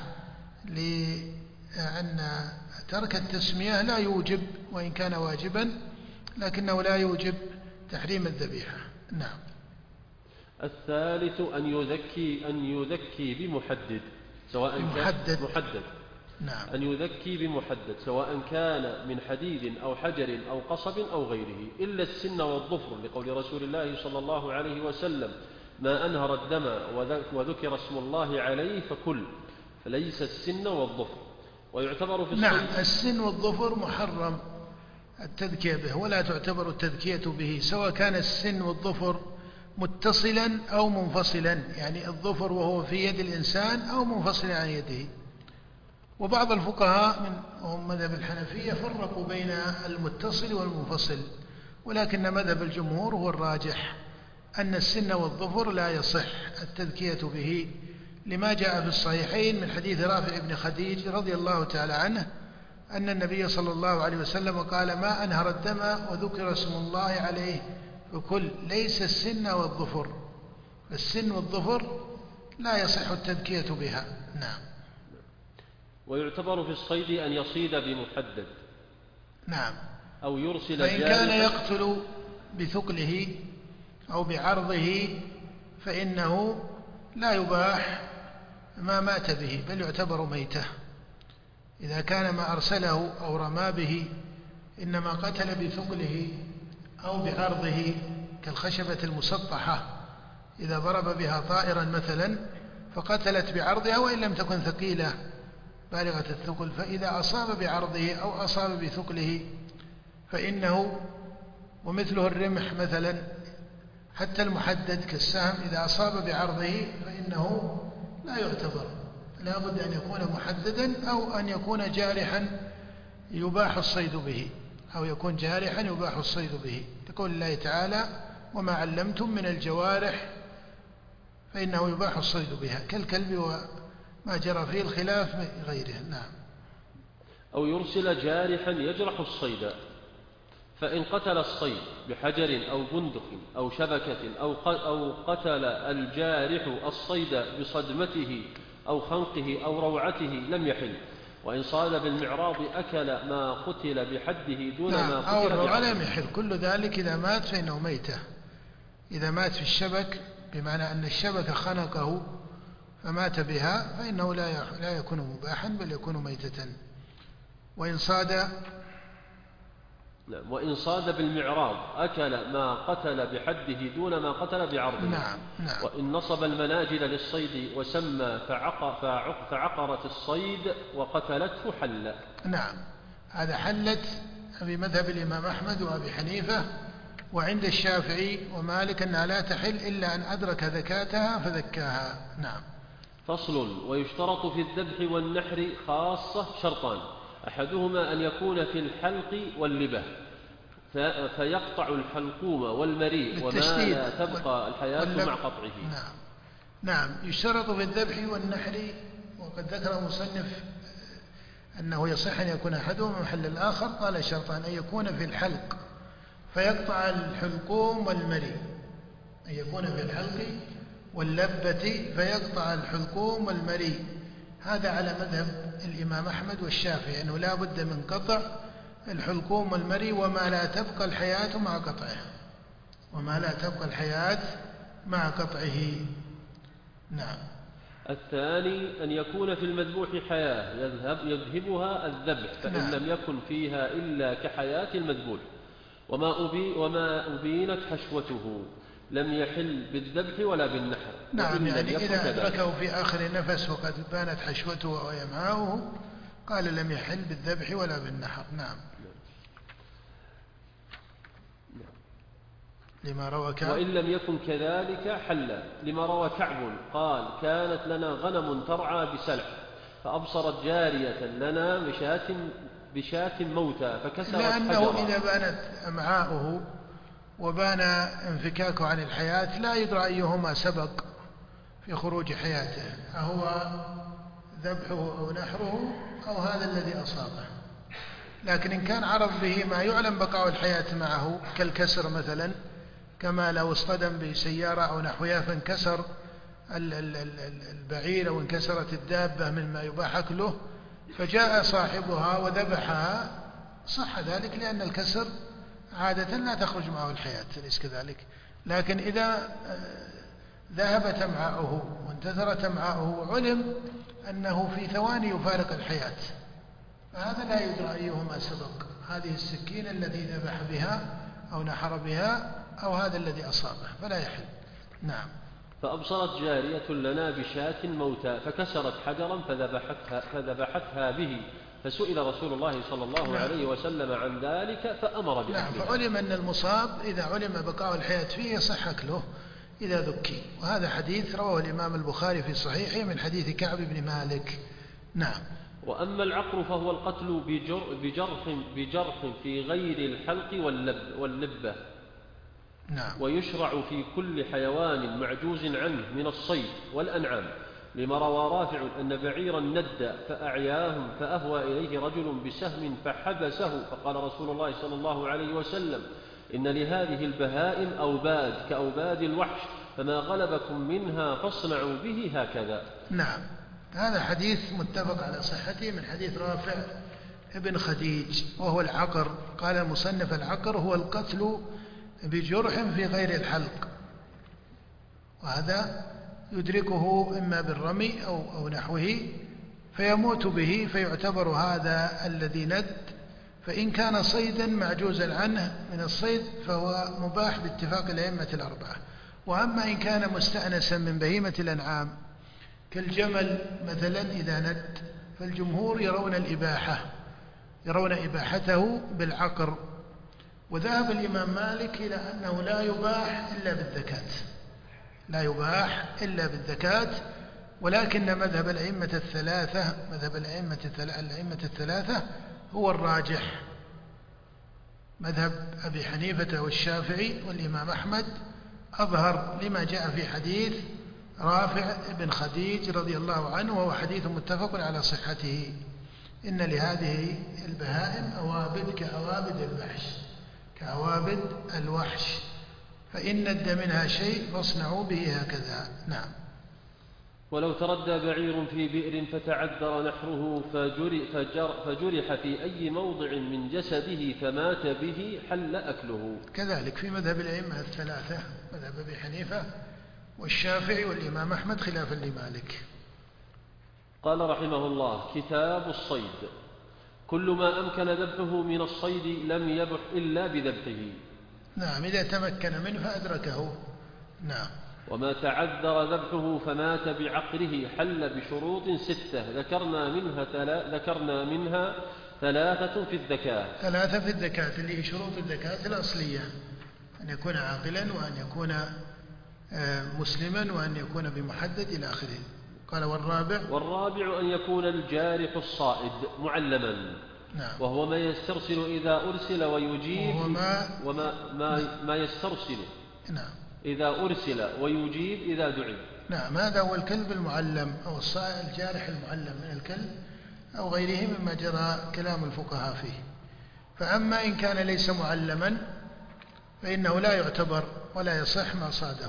لأن ترك التسمية لا يوجب، وإن كان واجبا لكنه لا يوجب تحريم الذبيحة. نعم. الثالث أن يذكي أن يذكي بمحدد سواء محدد. كان محدد. نعم. أن يذكي بمحدد سواء كان من حديد أو حجر أو قصب أو غيره، إلا السن والظفر، لقول رسول الله صلى الله عليه وسلم: ما أنهر الدم وذكر اسم الله عليه فكل، فليس السن والظفر. ويعتبر في الصيد. نعم، السن والظفر محرم التذكية به، ولا تعتبر التذكية به، سواء كان السن والظفر متصلا أو منفصلا، يعني الظفر وهو في يد الإنسان أو منفصلا عن يده. وبعض الفقهاء من مذهب الحنفية فرقوا بين المتصل والمنفصل، ولكن مذهب الجمهور هو الراجح، أن السن والظفر لا يصح التذكية به، لما جاء في الصحيحين من حديث رافع بن خديج رضي الله تعالى عنه أن النبي صلى الله عليه وسلم قال: ما أنهر الدم وذكر اسم الله عليه فكل، ليس السن والظفر. السن والظفر لا يصح التذكية بها. نعم. ويعتبر في الصيد أن يصيد بمحدد. نعم. أو يرسل فإن كان يقتل بثقله أو بعرضه فإنه لا يباح ما مات به، بل يعتبر ميتة. إذا كان ما أرسله أو رمى به إنما قتل بثقله أو بعرضه كالخشبة المسطحة، إذا ضرب بها طائرا مثلا فقتلت بعرضها وإن لم تكن ثقيلة بالغة الثقل، فإذا أصاب بعرضه أو أصاب بثقله فإنه، ومثله الرمح مثلا، حتى المحدد كالسهم إذا أصاب بعرضه فإنه لا يعتبر، لا بد أن يكون محددا أو أن يكون جارحا يباح الصيد به، أو يكون جارحا يباح الصيد به، لقول الله تعالى: وما علمتم من الجوارح فإنه يباح الصيد بها، كالكلب وما جرى فيه الخلاف من غيره. نعم. أو يرسل جارحا يجرح الصيد، فإن قتل الصيد بحجر أو بندق أو شبكة أو قتل الجارح الصيد بصدمته أو خنقه أو روعته لم يحل. وإن صاد بالمعراض أكل ما قتل بحده دون نعم. ما قتل أو الروعة بحده. لم يحل. كل ذلك إذا مات فإنه ميتة. إذا مات في الشبك بمعنى أن الشبك خنقه فمات بها فإنه لا لا يكون مباحا بل يكون ميتة. وإن صاد نعم وإن صاد بالمعراض أكل ما قتل بحده دون ما قتل بعرضه. نعم نعم. وإن نصب المناجل للصيد وسمى فعق فعق فعقرت الصيد وقتلته حل. نعم. هذا حلت بمذهب الإمام أحمد وأبي حنيفة، وعند الشافعي ومالك أنها لا تحل إلا أن أدرك ذكاتها فذكاها. نعم. فصل. ويشترط في الذبح والنحر خاصة شرطان، أحدهما أن يكون في الحلق واللبة فيقطع الحلقوم والمريء وما لا تبقى الحياة مع قطعه. نعم. نعم. يشترط في الذبح والنحر، وقد ذكر المصنف أنه يصح أن يكون أحدهما محل الآخر. قال شرطان: أن يكون في الحلق فيقطع الحلقوم والمريء، أن يكون في الحلق واللبة فيقطع الحلقوم والمريء. هذا على مذهب الإمام أحمد والشافعي، أنه لا بد من قطع الحلقوم والمريء وما لا تبقى الحياة مع قطعه، وما لا تبقى الحياة مع قطعه. نعم. الثاني أن يكون في المذبوح حياة يذهب يذهبها الذبح، فإن نعم. لم يكن فيها إلا كحياة المذبوح وما, أبي وما أبينت حشوته لم يحل بالذبح ولا بالنحر. نعم. يعني إذا أدركه في آخر نفس وقد بانت حشوته ويمعاؤه قال لم يحل بالذبح ولا بالنحر. نعم. لما روى كعب. وإن لم يكن كذلك حل، لما روى كعب قال: كانت لنا غنم ترعى بسلع فأبصرت جارية لنا بشاة, بشاة موتى فكسرت حجرا. لأنه إذا بانت أمعاؤه وبان انفكاكه عن الحياة لا يدرى أيهما سبق في خروج حياته، أهو ذبحه أو نحره أو هذا الذي أصابه. لكن إن كان عرض به ما يعلم بقاء الحياة معه كالكسر مثلا، كما لو اصطدم بسيارة أو نحوها فانكسر البعير أو انكسرت الدابة مما يباح أكله فجاء صاحبها وذبحها، صح ذلك لأن الكسر عادة لا تخرج معه الحياة، ليس كذلك. لكن إذا ذهبت أمعاؤه وانتثرت أمعاؤه وعلم أنه في ثواني يفارق الحياة، فهذا لا يدرى أيهما سبق، هذه السكين التي ذبح بها أو نحر بها أو هذا الذي أصابه، فلا يحل. نعم. فأبصرت جارية لنا بشاة موتى فكسرت حجرا فذبحتها, فذبحتها به، فسئل رسول الله صلى الله نعم. عليه وسلم عن ذلك فأمر بأكلها. نعم. فعلم أن المصاب إذا علم بقاء الحياة فيه يصح أكله إذا ذكي، وهذا حديث رواه الإمام البخاري في صحيحه من حديث كعب بن مالك. نعم. وأما العقر فهو القتل بجر بجرح, بجرح في غير الحلق واللب واللبة. نعم. ويشرع في كل حيوان معجوز عنه من الصيد والأنعام، لما روى رافع أن بعيرا ند فأعياهم فأهوى إليه رجل بسهم فحبسه، فقال رسول الله صلى الله عليه وسلم: إن لهذه البهائم أوباد كأوباد الوحش، فما غلبكم منها فاصنعوا به هكذا. نعم. هذا حديث متفق على صحته من حديث رافع ابن خديج، وهو العقر. قال المصنف: العقر هو القتل بجرح في غير الحلق، وهذا يدركه إما بالرمي أو, أو نحوه فيموت به، فيعتبر هذا الذي ند. فإن كان صيدا معجوزا عنه من الصيد فهو مباح باتفاق الأئمة الأربعة. وأما إن كان مستأنسا من بهيمة الأنعام كالجمل مثلا إذا ند، فالجمهور يرون الإباحة يرون إباحته بالعقر. وذهب الإمام مالك إلى أنه لا يباح إلا بالذكاة، لا يباح إلا بالذكاة، ولكن مذهب الأئمة الثلاثة مذهب الأئمة الأئمة الثلاثة هو الراجح، مذهب أبي حنيفة والشافعي والإمام أحمد أظهر لما جاء في حديث رافع بن خديج رضي الله عنه، وهو حديث متفق على صحته: إن لهذه البهائم أوابد كأوابد الوحش كأوابد الوحش، فإن ند منها شيء فاصنعوا به هكذا. نعم. ولو تردى بعير في بئر فتعذر نحره فجر فجرح في أي موضع من جسده فمات به حل أكله. كذلك في مذهب الأئمة الثلاثة، مذهب أبي حنيفة والشافعي والإمام أحمد خلافا لمالك. قال رحمه الله: كتاب الصيد. كل ما أمكن ذبحه من الصيد لم يبح إلا بذبحه. نعم، إذا تمكن منه فأدركه. نعم. وما تعذر ذبحه فمات بعقره حل بشروط ستة ذكرنا منها, تلا ذكرنا منها ثلاثة في الذكاة. ثلاثة في الذكاة اللي هي شروط الذكاة الأصلية: أن يكون عاقلا، وأن يكون مسلما، وأن يكون بمحدد إلى آخره. قال والرابع والرابع أن يكون الجارح الصائد معلما. نعم. وهو ما يسترسل إذا أرسل ويجيب وما وما ما, ما يسترسل نعم. إذا أرسل ويجيب إذا دعي. نعم، هذا هو الكلب المعلم أو الصائد الجارح المعلم من الكلب أو غيره مما جرى كلام الفقهاء فيه. فأما إن كان ليس معلما فإنه لا يعتبر ولا يصح ما صاده،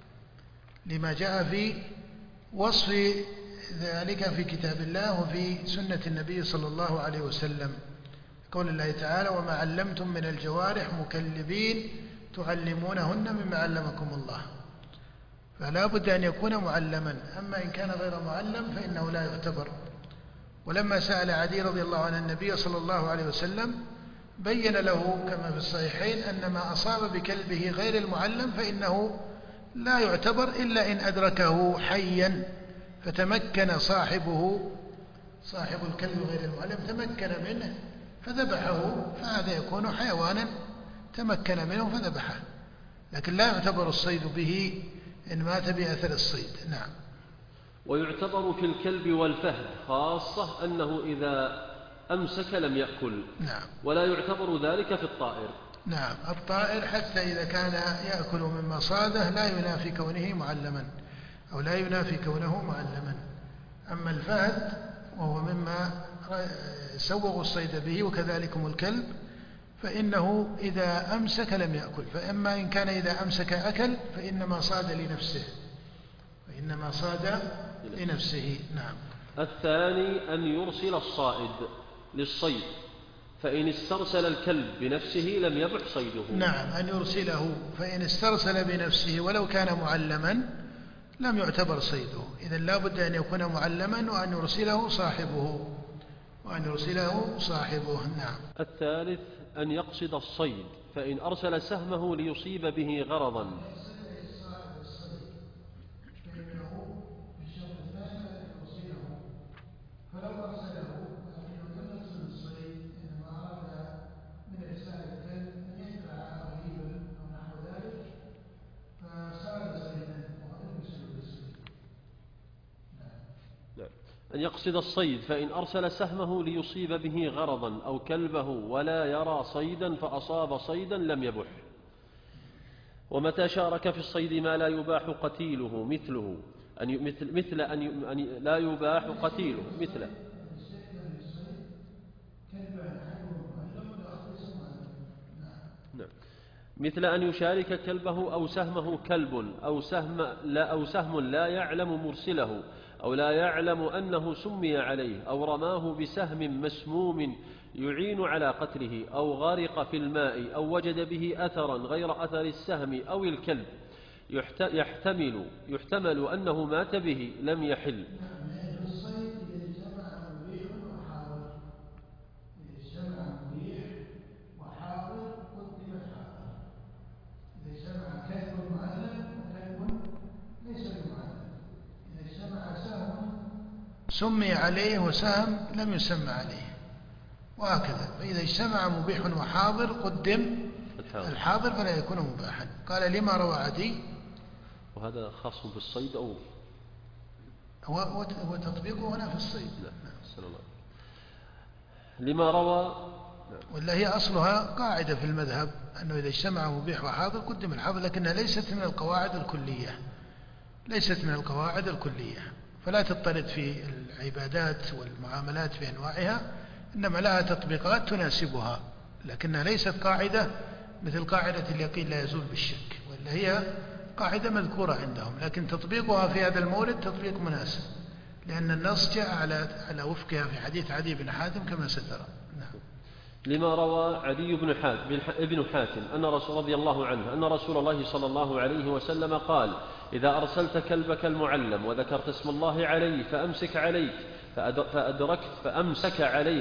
لما جاء في وصف ذلك في كتاب الله وفي سنة النبي صلى الله عليه وسلم، قول الله تعالى: وما علمتم من الجوارح مكلبين تعلمونهن مما علمكم الله. فلا بد أن يكون معلما. أما إن كان غير معلم فإنه لا يعتبر. ولما سأل عدي رضي الله عنه النبي صلى الله عليه وسلم بين له كما في الصحيحين أن ما أصاب بكلبه غير المعلم فإنه لا يعتبر إلا إن أدركه حيا فتمكن صاحبه صاحب الكلب غير المعلم تمكن منه فذبحه، فهذا يكون حيوانا تمكن منه فذبحه، لكن لا يعتبر الصيد به إن مات بأثر الصيد. نعم. ويعتبر في الكلب والفهد خاصة أنه إذا أمسك لم يأكل. نعم. ولا يعتبر ذلك في الطائر. نعم، الطائر حتى إذا كان يأكل مما صاده لا ينافي كونه معلما أو لا ينافي كونه معلما. أما الفهد وهو مما سوغوا الصيد به وكذلكم الكلب فإنه إذا أمسك لم يأكل. فإما إن كان إذا أمسك أكل فإنما صاد لنفسه فإنما صاد لنفسه. نعم. الثاني أن يرسل الصائد للصيد، فإن استرسل الكلب بنفسه لم يبح صيده. نعم، أن يرسله، فإن استرسل بنفسه ولو كان معلما لم يعتبر صيده. إذن لا بد أن يكون معلما وأن يرسله صاحبه وأن يرسله صاحبه. نعم. الثالث أن يقصد الصيد، فإن أرسل سهمه ليصيب به غرضا. أن يقصد الصيد فإن أرسل سهمه ليصيب به غرضا أو كلبه ولا يرى صيدا فأصاب صيدا لم يبح. ومتى شارك في الصيد ما لا يباح قتيله مثله أن مثل, مثل أن, أن لا يباح قتيله مثل مثل أن يشارك كلبه أو سهمه كلب أو سهم لا, أو سهم لا يعلم مرسله أو لا يعلم أنه سمي عليه أو رماه بسهم مسموم يعين على قتله أو غرق في الماء أو وجد به أثرا غير أثر السهم أو الكلب يحتمل, يحتمل أنه مات به لم يحل. سمي عليه وسهم لم يسمى عليه وهكذا. فإذا اجتمع مبيح وحاضر قدم الحاضر فلا يكون مباحا. قال لما روى عدي، وهذا خاص بالصيد أو هو تطبيقه هنا في الصيد. لا. الله. لما روى، ولا هي أصلها قاعدة في المذهب أنه إذا اجتمع مبيح وحاضر قدم الحاضر، لكنها ليست من القواعد الكلية ليست من القواعد الكلية فلا تضطرد في العبادات والمعاملات بأنواعها، إنما لها تطبيقات تناسبها، لكنها ليست قاعدة مثل قاعدة اليقين لا يزول بالشك، ولا هي قاعدة مذكورة عندهم، لكن تطبيقها في هذا المورد تطبيق مناسب لأن النص جاء على على وفقها في حديث عدي بن حاتم كما سترى. نعم. لما روى عدي بن حاتم ابن حاتم أن رسول رضي الله عنه أن رسول الله صلى الله عليه وسلم قال: إذا أرسلت كلبك المعلم وذكرت اسم الله عليه فأمسك عليك فأدركت فأمسك عليك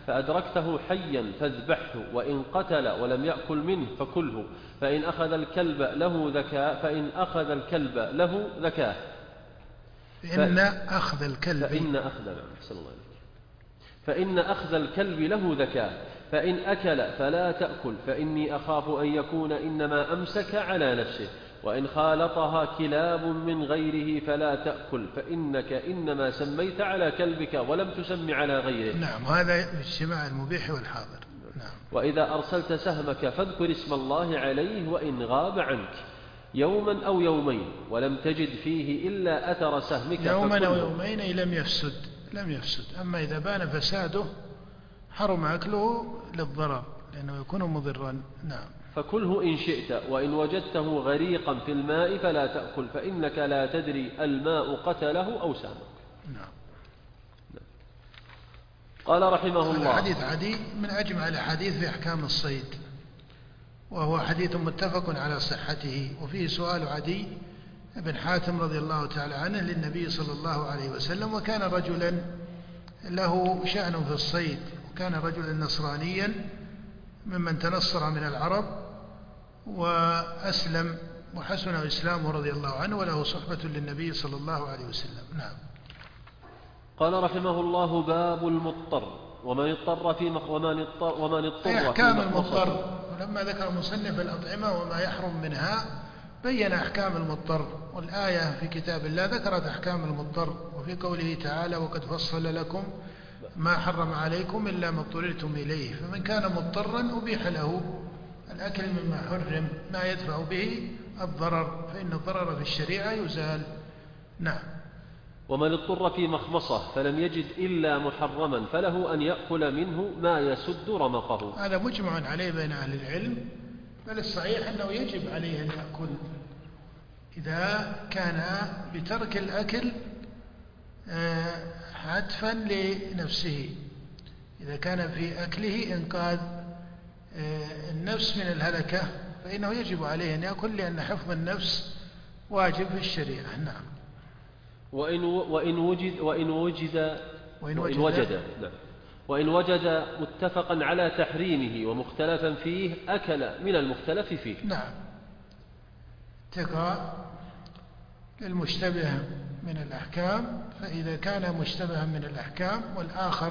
فأدركته حيا فاذبحه، وإن قتل ولم يأكل منه فكله، فإن أخذ الكلب له ذكاء فإن أخذ الكلب له ذكاء فإن أخذ الكلب فإن أخذ الله فإن أخذ الكلب له ذكاء فإن أكل فلا تأكل، فإني أخاف أن يكون إنما أمسك على نفسه، وإن خالطها كلاب من غيره فلا تأكل، فإنك إنما سميت على كلبك ولم تسم على غيره. نعم، هذا اجتماع المبيح والحاضر. نعم. وإذا أرسلت سهمك فاذكر اسم الله عليه وإن غاب عنك يوما أو يومين ولم تجد فيه إلا أثر سهمك يوما أو يومين لم يفسد لم يفسد أما إذا بان فساده حرم أكله للضرر لأنه يكون مضرا. نعم. فكله إن شئت، وإن وجدته غريقا في الماء فلا تأكل، فإنك لا تدري الماء قتله أو سامك. نعم. قال رحمه الله: حديث عدي من أجمع الأحاديث في أحكام الصيد، وهو حديث متفق على صحته، وفيه سؤال عدي بن حاتم رضي الله تعالى عنه للنبي صلى الله عليه وسلم، وكان رجلا له شأن في الصيد، وكان رجلا نصرانيا ممن تنصر من العرب وأسلم وحسن إسلامه رضي الله عنه، وله صحبة للنبي صلى الله عليه وسلم. نعم. قال رحمه الله: باب المضطر ومن اضطر في مخ ومن اضطر ومن اضطر في أحكام المضطر. ولما ذكر المصنف الأطعمة وما يحرم منها بين أحكام المضطر، والآية في كتاب الله ذكرت أحكام المضطر، وفي قوله تعالى: وقد فصل لكم ما حرم عليكم إلا ما اضطررتم إليه، فمن كان مضطرا أبيح له الأكل مما حرم ما يدفع به الضرر، فإن الضرر في الشريعة يزال. نعم. ومن اضطر في مخمصة فلم يجد إلا محرما فله أن يأكل منه ما يسد رمقه. هذا مجمع عليه بين أهل العلم، بل الصحيح أنه يجب عليه أن يأكل إذا كان بترك الأكل حتفا لنفسه، إذا كان في أكله إنقاذ النفس من الهلكة فإنه يجب عليه أن يأكل، لأن حفظ النفس واجب في الشريعة. نعم. وإن وإن وجد وإن وجد وإن وإن وجد, وجد نعم وإن وجد متفقا على تحريمه ومختلفا فيه أكل من المختلف فيه. نعم. اتقاء للمشتبه من الأحكام، فإذا كان مشتبها من الأحكام والآخر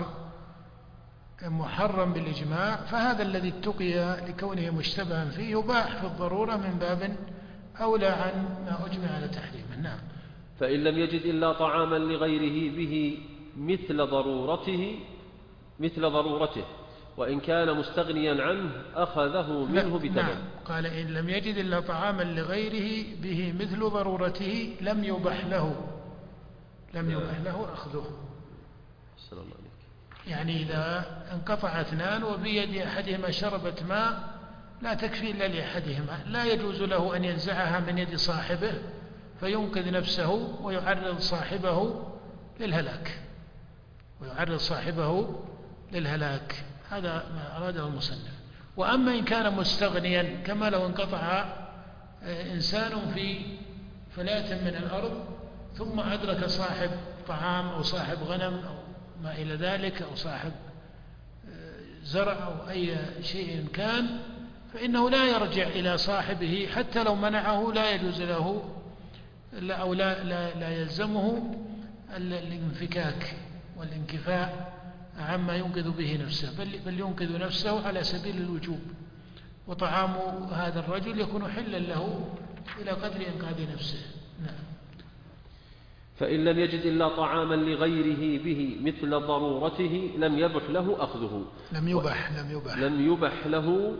محرم بالإجماع فهذا الذي اتقي لكونه مشتبها فيه يباح في الضرورة من باب أولى عن ما أجمع على تحريمه. نعم. فإن لم يجد إلا طعاما لغيره به مثل ضرورته مثل ضرورته وإن كان مستغنيا عنه أخذه منه بثمن. نعم. قال: إن لم يجد إلا طعاما لغيره به مثل ضرورته لم يبح له لم يبح له أخذه. السلام عليكم. يعني إذا انقطع اثنان وبيد أحدهما شربة ماء لا تكفي إلا لأحدهما، لا يجوز له أن ينزعها من يد صاحبه فينقذ نفسه ويعرض صاحبه للهلاك ويعرض صاحبه للهلاك هذا ما أراده المصنف. وأما إن كان مستغنيا، كما لو انقطع إنسان في فلاة من الأرض ثم أدرك صاحب طعام أو صاحب غنم أو ما إلى ذلك أو صاحب زرع أو أي شيء كان، فإنه لا يرجع إلى صاحبه حتى لو منعه، لا يجوز له أو لا, لا, لا يلزمه الانفكاك والانكفاء عما ينقذ به نفسه، بل, بل ينقذ نفسه على سبيل الوجوب، وطعام هذا الرجل يكون حلا له إلى قدر إنقاذ نفسه. نعم. فإن لم يجد إلا طعاما لغيره به مثل ضرورته لم يبح له أخذه. لم يبح لم يبح لم يبح له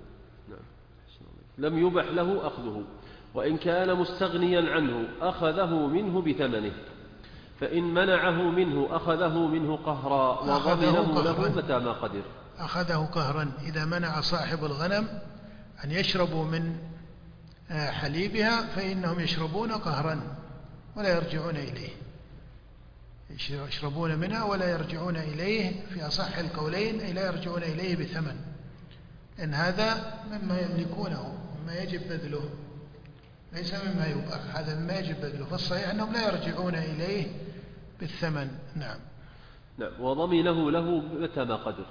لم يبح له أخذه، وإن كان مستغنيا عنه أخذه منه بثمنه، فإن منعه منه أخذه منه قهرا وضمنه له متى ما قدر. أخذه قهرا إذا منع صاحب الغنم أن يشربوا من حليبها فإنهم يشربون قهرا ولا يرجعون إليه، يشربون منها ولا يرجعون إليه في أصح القولين، أي لا يرجعون إليه بثمن، لأن هذا مما يملكونه مما يجب بذله، ليس مما يباح، هذا مما يجب بذله، فالصحيح أنهم لا يرجعون إليه بالثمن. نعم. نعم. وضمنه له متى ما قدر.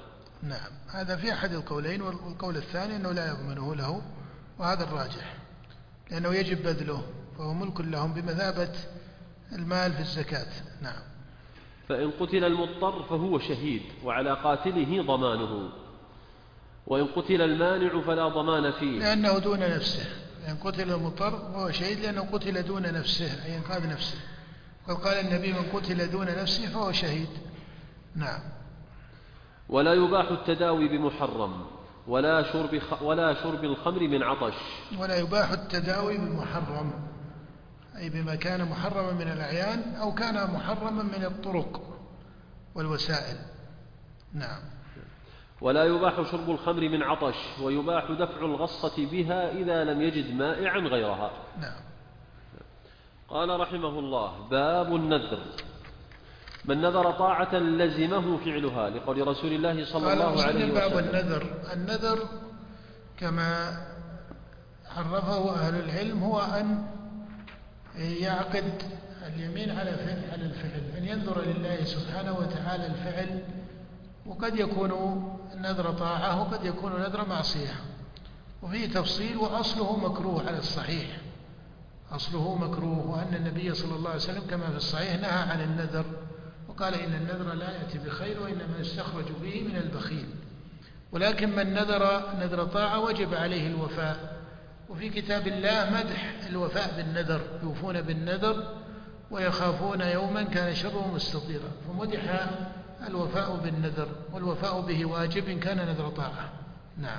نعم، هذا في أحد القولين، والقول الثاني أنه لا يضمنه له، وهذا الراجح، لأنه يجب بذله، فهو ملك لهم بمثابة المال في الزكاة. نعم. فإن قتل المضطر فهو شهيد، وعلى قاتله ضمانه، وإن قتل المانع فلا ضمان فيه، لأنه دون نفسه. إن قتل المضطر فهو شهيد لأنه قتل دون نفسه، أي إنقاذ نفسه، قد قال النبي: من قتل دون نفسه فهو شهيد. نعم. ولا يباح التداوي بمحرم، ولا شرب ولا شرب الخمر من عطش. ولا يباح التداوي بمحرم، أي بما كان محرما من الأعيان أو كان محرما من الطرق والوسائل. نعم. ولا يباح شرب الخمر من عطش، ويباح دفع الغصة بها إذا لم يجد مائعا غيرها. نعم. قال رحمه الله: باب النذر. من نذر طاعة لزمه فعلها، لقول رسول الله صلى الله عليه وسلم. باب النذر. النذر كما عرفه أهل العلم هو أن يعقد اليمين على فعل على الفعل، أن ينذر لله سبحانه وتعالى الفعل، وقد يكون نذر طاعة وقد يكون نذر معصية، وفيه تفصيل، وأصله مكروه على الصحيح، أصله مكروه، وأن النبي صلى الله عليه وسلم كما في الصحيح نهى عن النذر، وقال: إن النذر لا يأتي بخير، وإنما يستخرج به من البخيل. ولكن من نذر نذر طاعة وجب عليه الوفاء، وفي كتاب الله مدح الوفاء بالنذر، يوفون بالنذر ويخافون يوما كان شره مستطيرا، فمدح الوفاء بالنذر، والوفاء به واجب إن كان نذر طاعة. نعم.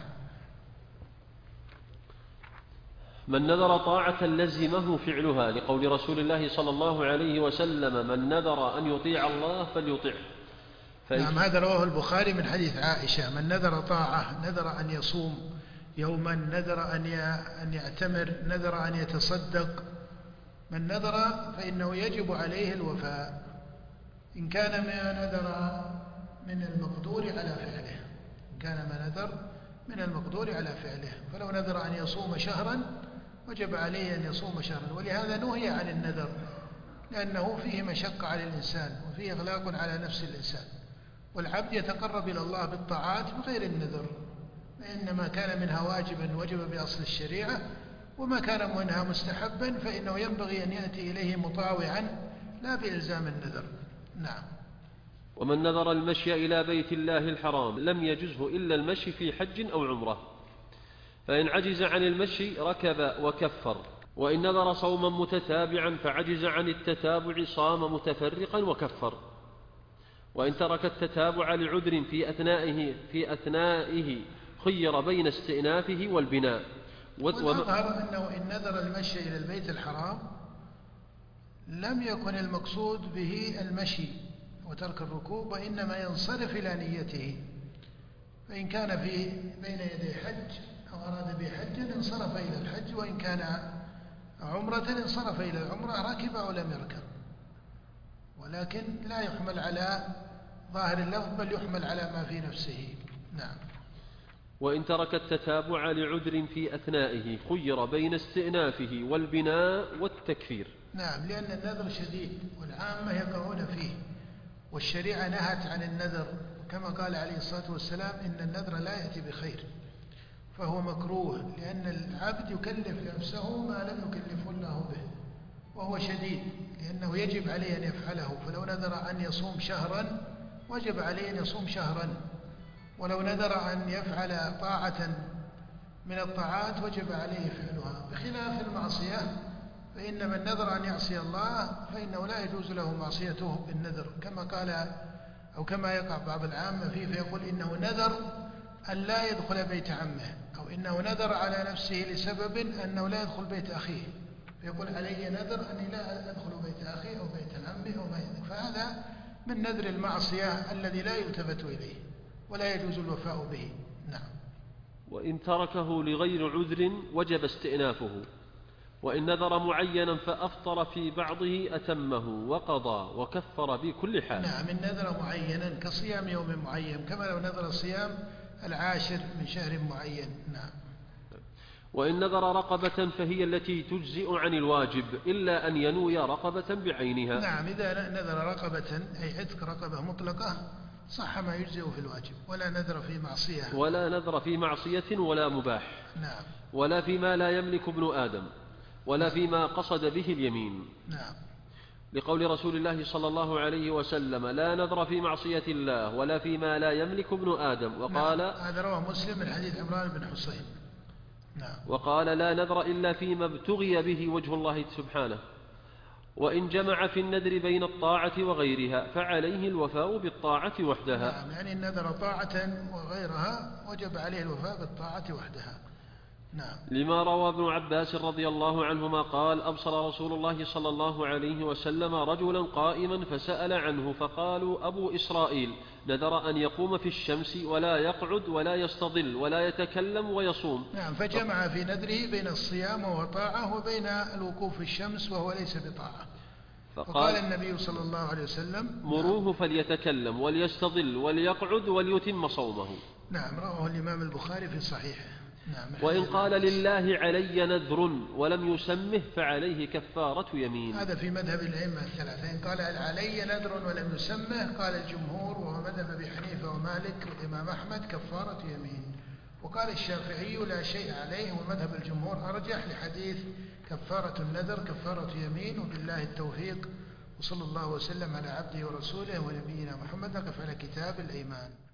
من نذر طاعة لزمه فعلها، لقول رسول الله صلى الله عليه وسلم: من نذر أن يطيع الله فليطعه. نعم، هذا رواه البخاري من حديث عائشة: من نذر طاعة، نذر أن يصوم يوما، نذر أن يعتمر، نذر أن يتصدق، من نذر فإنه يجب عليه الوفاء، إن كان ما نذر من المقدور على فعله، إن كان ما نذر من المقدور على فعله، فلو نذر أن يصوم شهرا وجب عليه أن يصوم شهرا. ولهذا نهي عن النذر، لأنه فيه مشقة على الإنسان، وفيه إغلاق على نفس الإنسان، والعبد يتقرب إلى الله بالطاعات بغير النذر، فإنما كان منها واجبا وجب بأصل الشريعة، وما كان منها مستحبا فإنه ينبغي أن يأتي إليه مطاوعا لا بإلزام النذر. نعم. ومن نذر المشي إلى بيت الله الحرام لم يجزه إلا المشي في حج أو عمرة، فإن عجز عن المشي ركب وكفر، وإن نذر صوما متتابعا فعجز عن التتابع صام متفرقا وكفر، وإن ترك التتابع لعذر في أثنائه في أثنائه خير بين استئنافه والبناء. والأظهر أنه إن نذر المشي إلى البيت الحرام لم يكن المقصود به المشي وترك الركوب، وإنما ينصرف إلى نيته، فإن كان في بين يدي حج أو أراد به حجا انصرف إلى الحج، وإن كان عمرة انصرف إلى العمرة، ركب أو لم يركب، ولكن لا يحمل على ظاهر اللفظ، بل يحمل على ما في نفسه. نعم. وإن ترك التتابع لعذر في أثنائه خير بين استئنافه والبناء والتكفير. نعم، لأن النذر شديد والعامة يقعون فيه، والشريعة نهت عن النذر، كما قال عليه الصلاة والسلام: إن النذر لا يأتي بخير، فهو مكروه، لأن العبد يكلف نفسه ما لم يكلفه الله به، وهو شديد، لأنه يجب عليه أن يفعله، فلو نذر أن يصوم شهرا وجب عليه أن يصوم شهرا، ولو نذر أن يفعل طاعة من الطاعات وجب عليه فعلها، بخلاف المعصية، فإن من نذر أن يعصي الله فإنه لا يجوز له معصيته بالنذر، كما قال أو كما يقع بعض العامة فيه، فيقول إنه نذر أن لا يدخل بيت عمه، أو إنه نذر على نفسه لسبب أنه لا يدخل بيت أخيه، فيقول علي نذر أني لا أدخل بيت أخي أو بيت عمي أو ما يدخل، فهذا من نذر المعصية الذي لا يلتفت إليه ولا يجوز الوفاء به. نعم. وإن تركه لغير عذر وجب استئنافه، وإن نذر معينا فأفطر في بعضه أتمه وقضى وكفر بكل حال. نعم، إن نذر معينا كصيام يوم معين، كما لو نذر صيام العاشر من شهر معين. نعم. وإن نذر رقبة فهي التي تجزئ عن الواجب إلا أن ينوي رقبة بعينها. نعم، إذا نذر رقبة أي عتق رقبة مطلقة صح ما يجزئ في الواجب. ولا نذر في معصية ولا نذر في معصية ولا مباح. نعم. ولا فيما لا يملك ابن آدم ولا فيما قصد به اليمين. نعم. لقول رسول الله صلى الله عليه وسلم لا نذر في معصية الله ولا فيما لا يملك ابن آدم. وقال نعم. هذا رواه مسلم من حديث عمران بن حسين. نعم. وقال لا نذر إلا فيما ابتغي به وجه الله سبحانه. وإن جمع في النذر بين الطاعة وغيرها فعليه الوفاء بالطاعة وحدها. نعم. يعني النذر طاعة وغيرها وجب عليه الوفاء بالطاعة وحدها. نعم. لما روى ابن عباس رضي الله عنهما قال أبصر رسول الله صلى الله عليه وسلم رجلا قائما فسأل عنه فقالوا أبو إسرائيل نذر أن يقوم في الشمس ولا يقعد ولا يستظل ولا يتكلم ويصوم. نعم. فجمع في نذره بين الصيام وهو طاعة وبين الوقوف في الشمس وهو ليس بطاعة. فقال النبي صلى الله عليه وسلم مروه فليتكلم وليستظل وليقعد وليتم صومه. نعم. رواه الإمام البخاري في صحيحه. نعم. وإن قال لله علي نذر ولم يسمه فعليه كفارة يمين. هذا في مذهب الأئمة الثلاثة. إن قال علي نذر ولم يسمه قال الجمهور وهو مذهب أبي حنيفة ومالك والإمام أحمد كفارة يمين. وقال الشافعي لا شيء عليه ومذهب الجمهور أرجح لحديث كفارة النذر كفارة يمين. وبالله التوفيق وصلى الله وسلم على عبده ورسوله ونبينا محمد. نقف على كتاب الأيمان.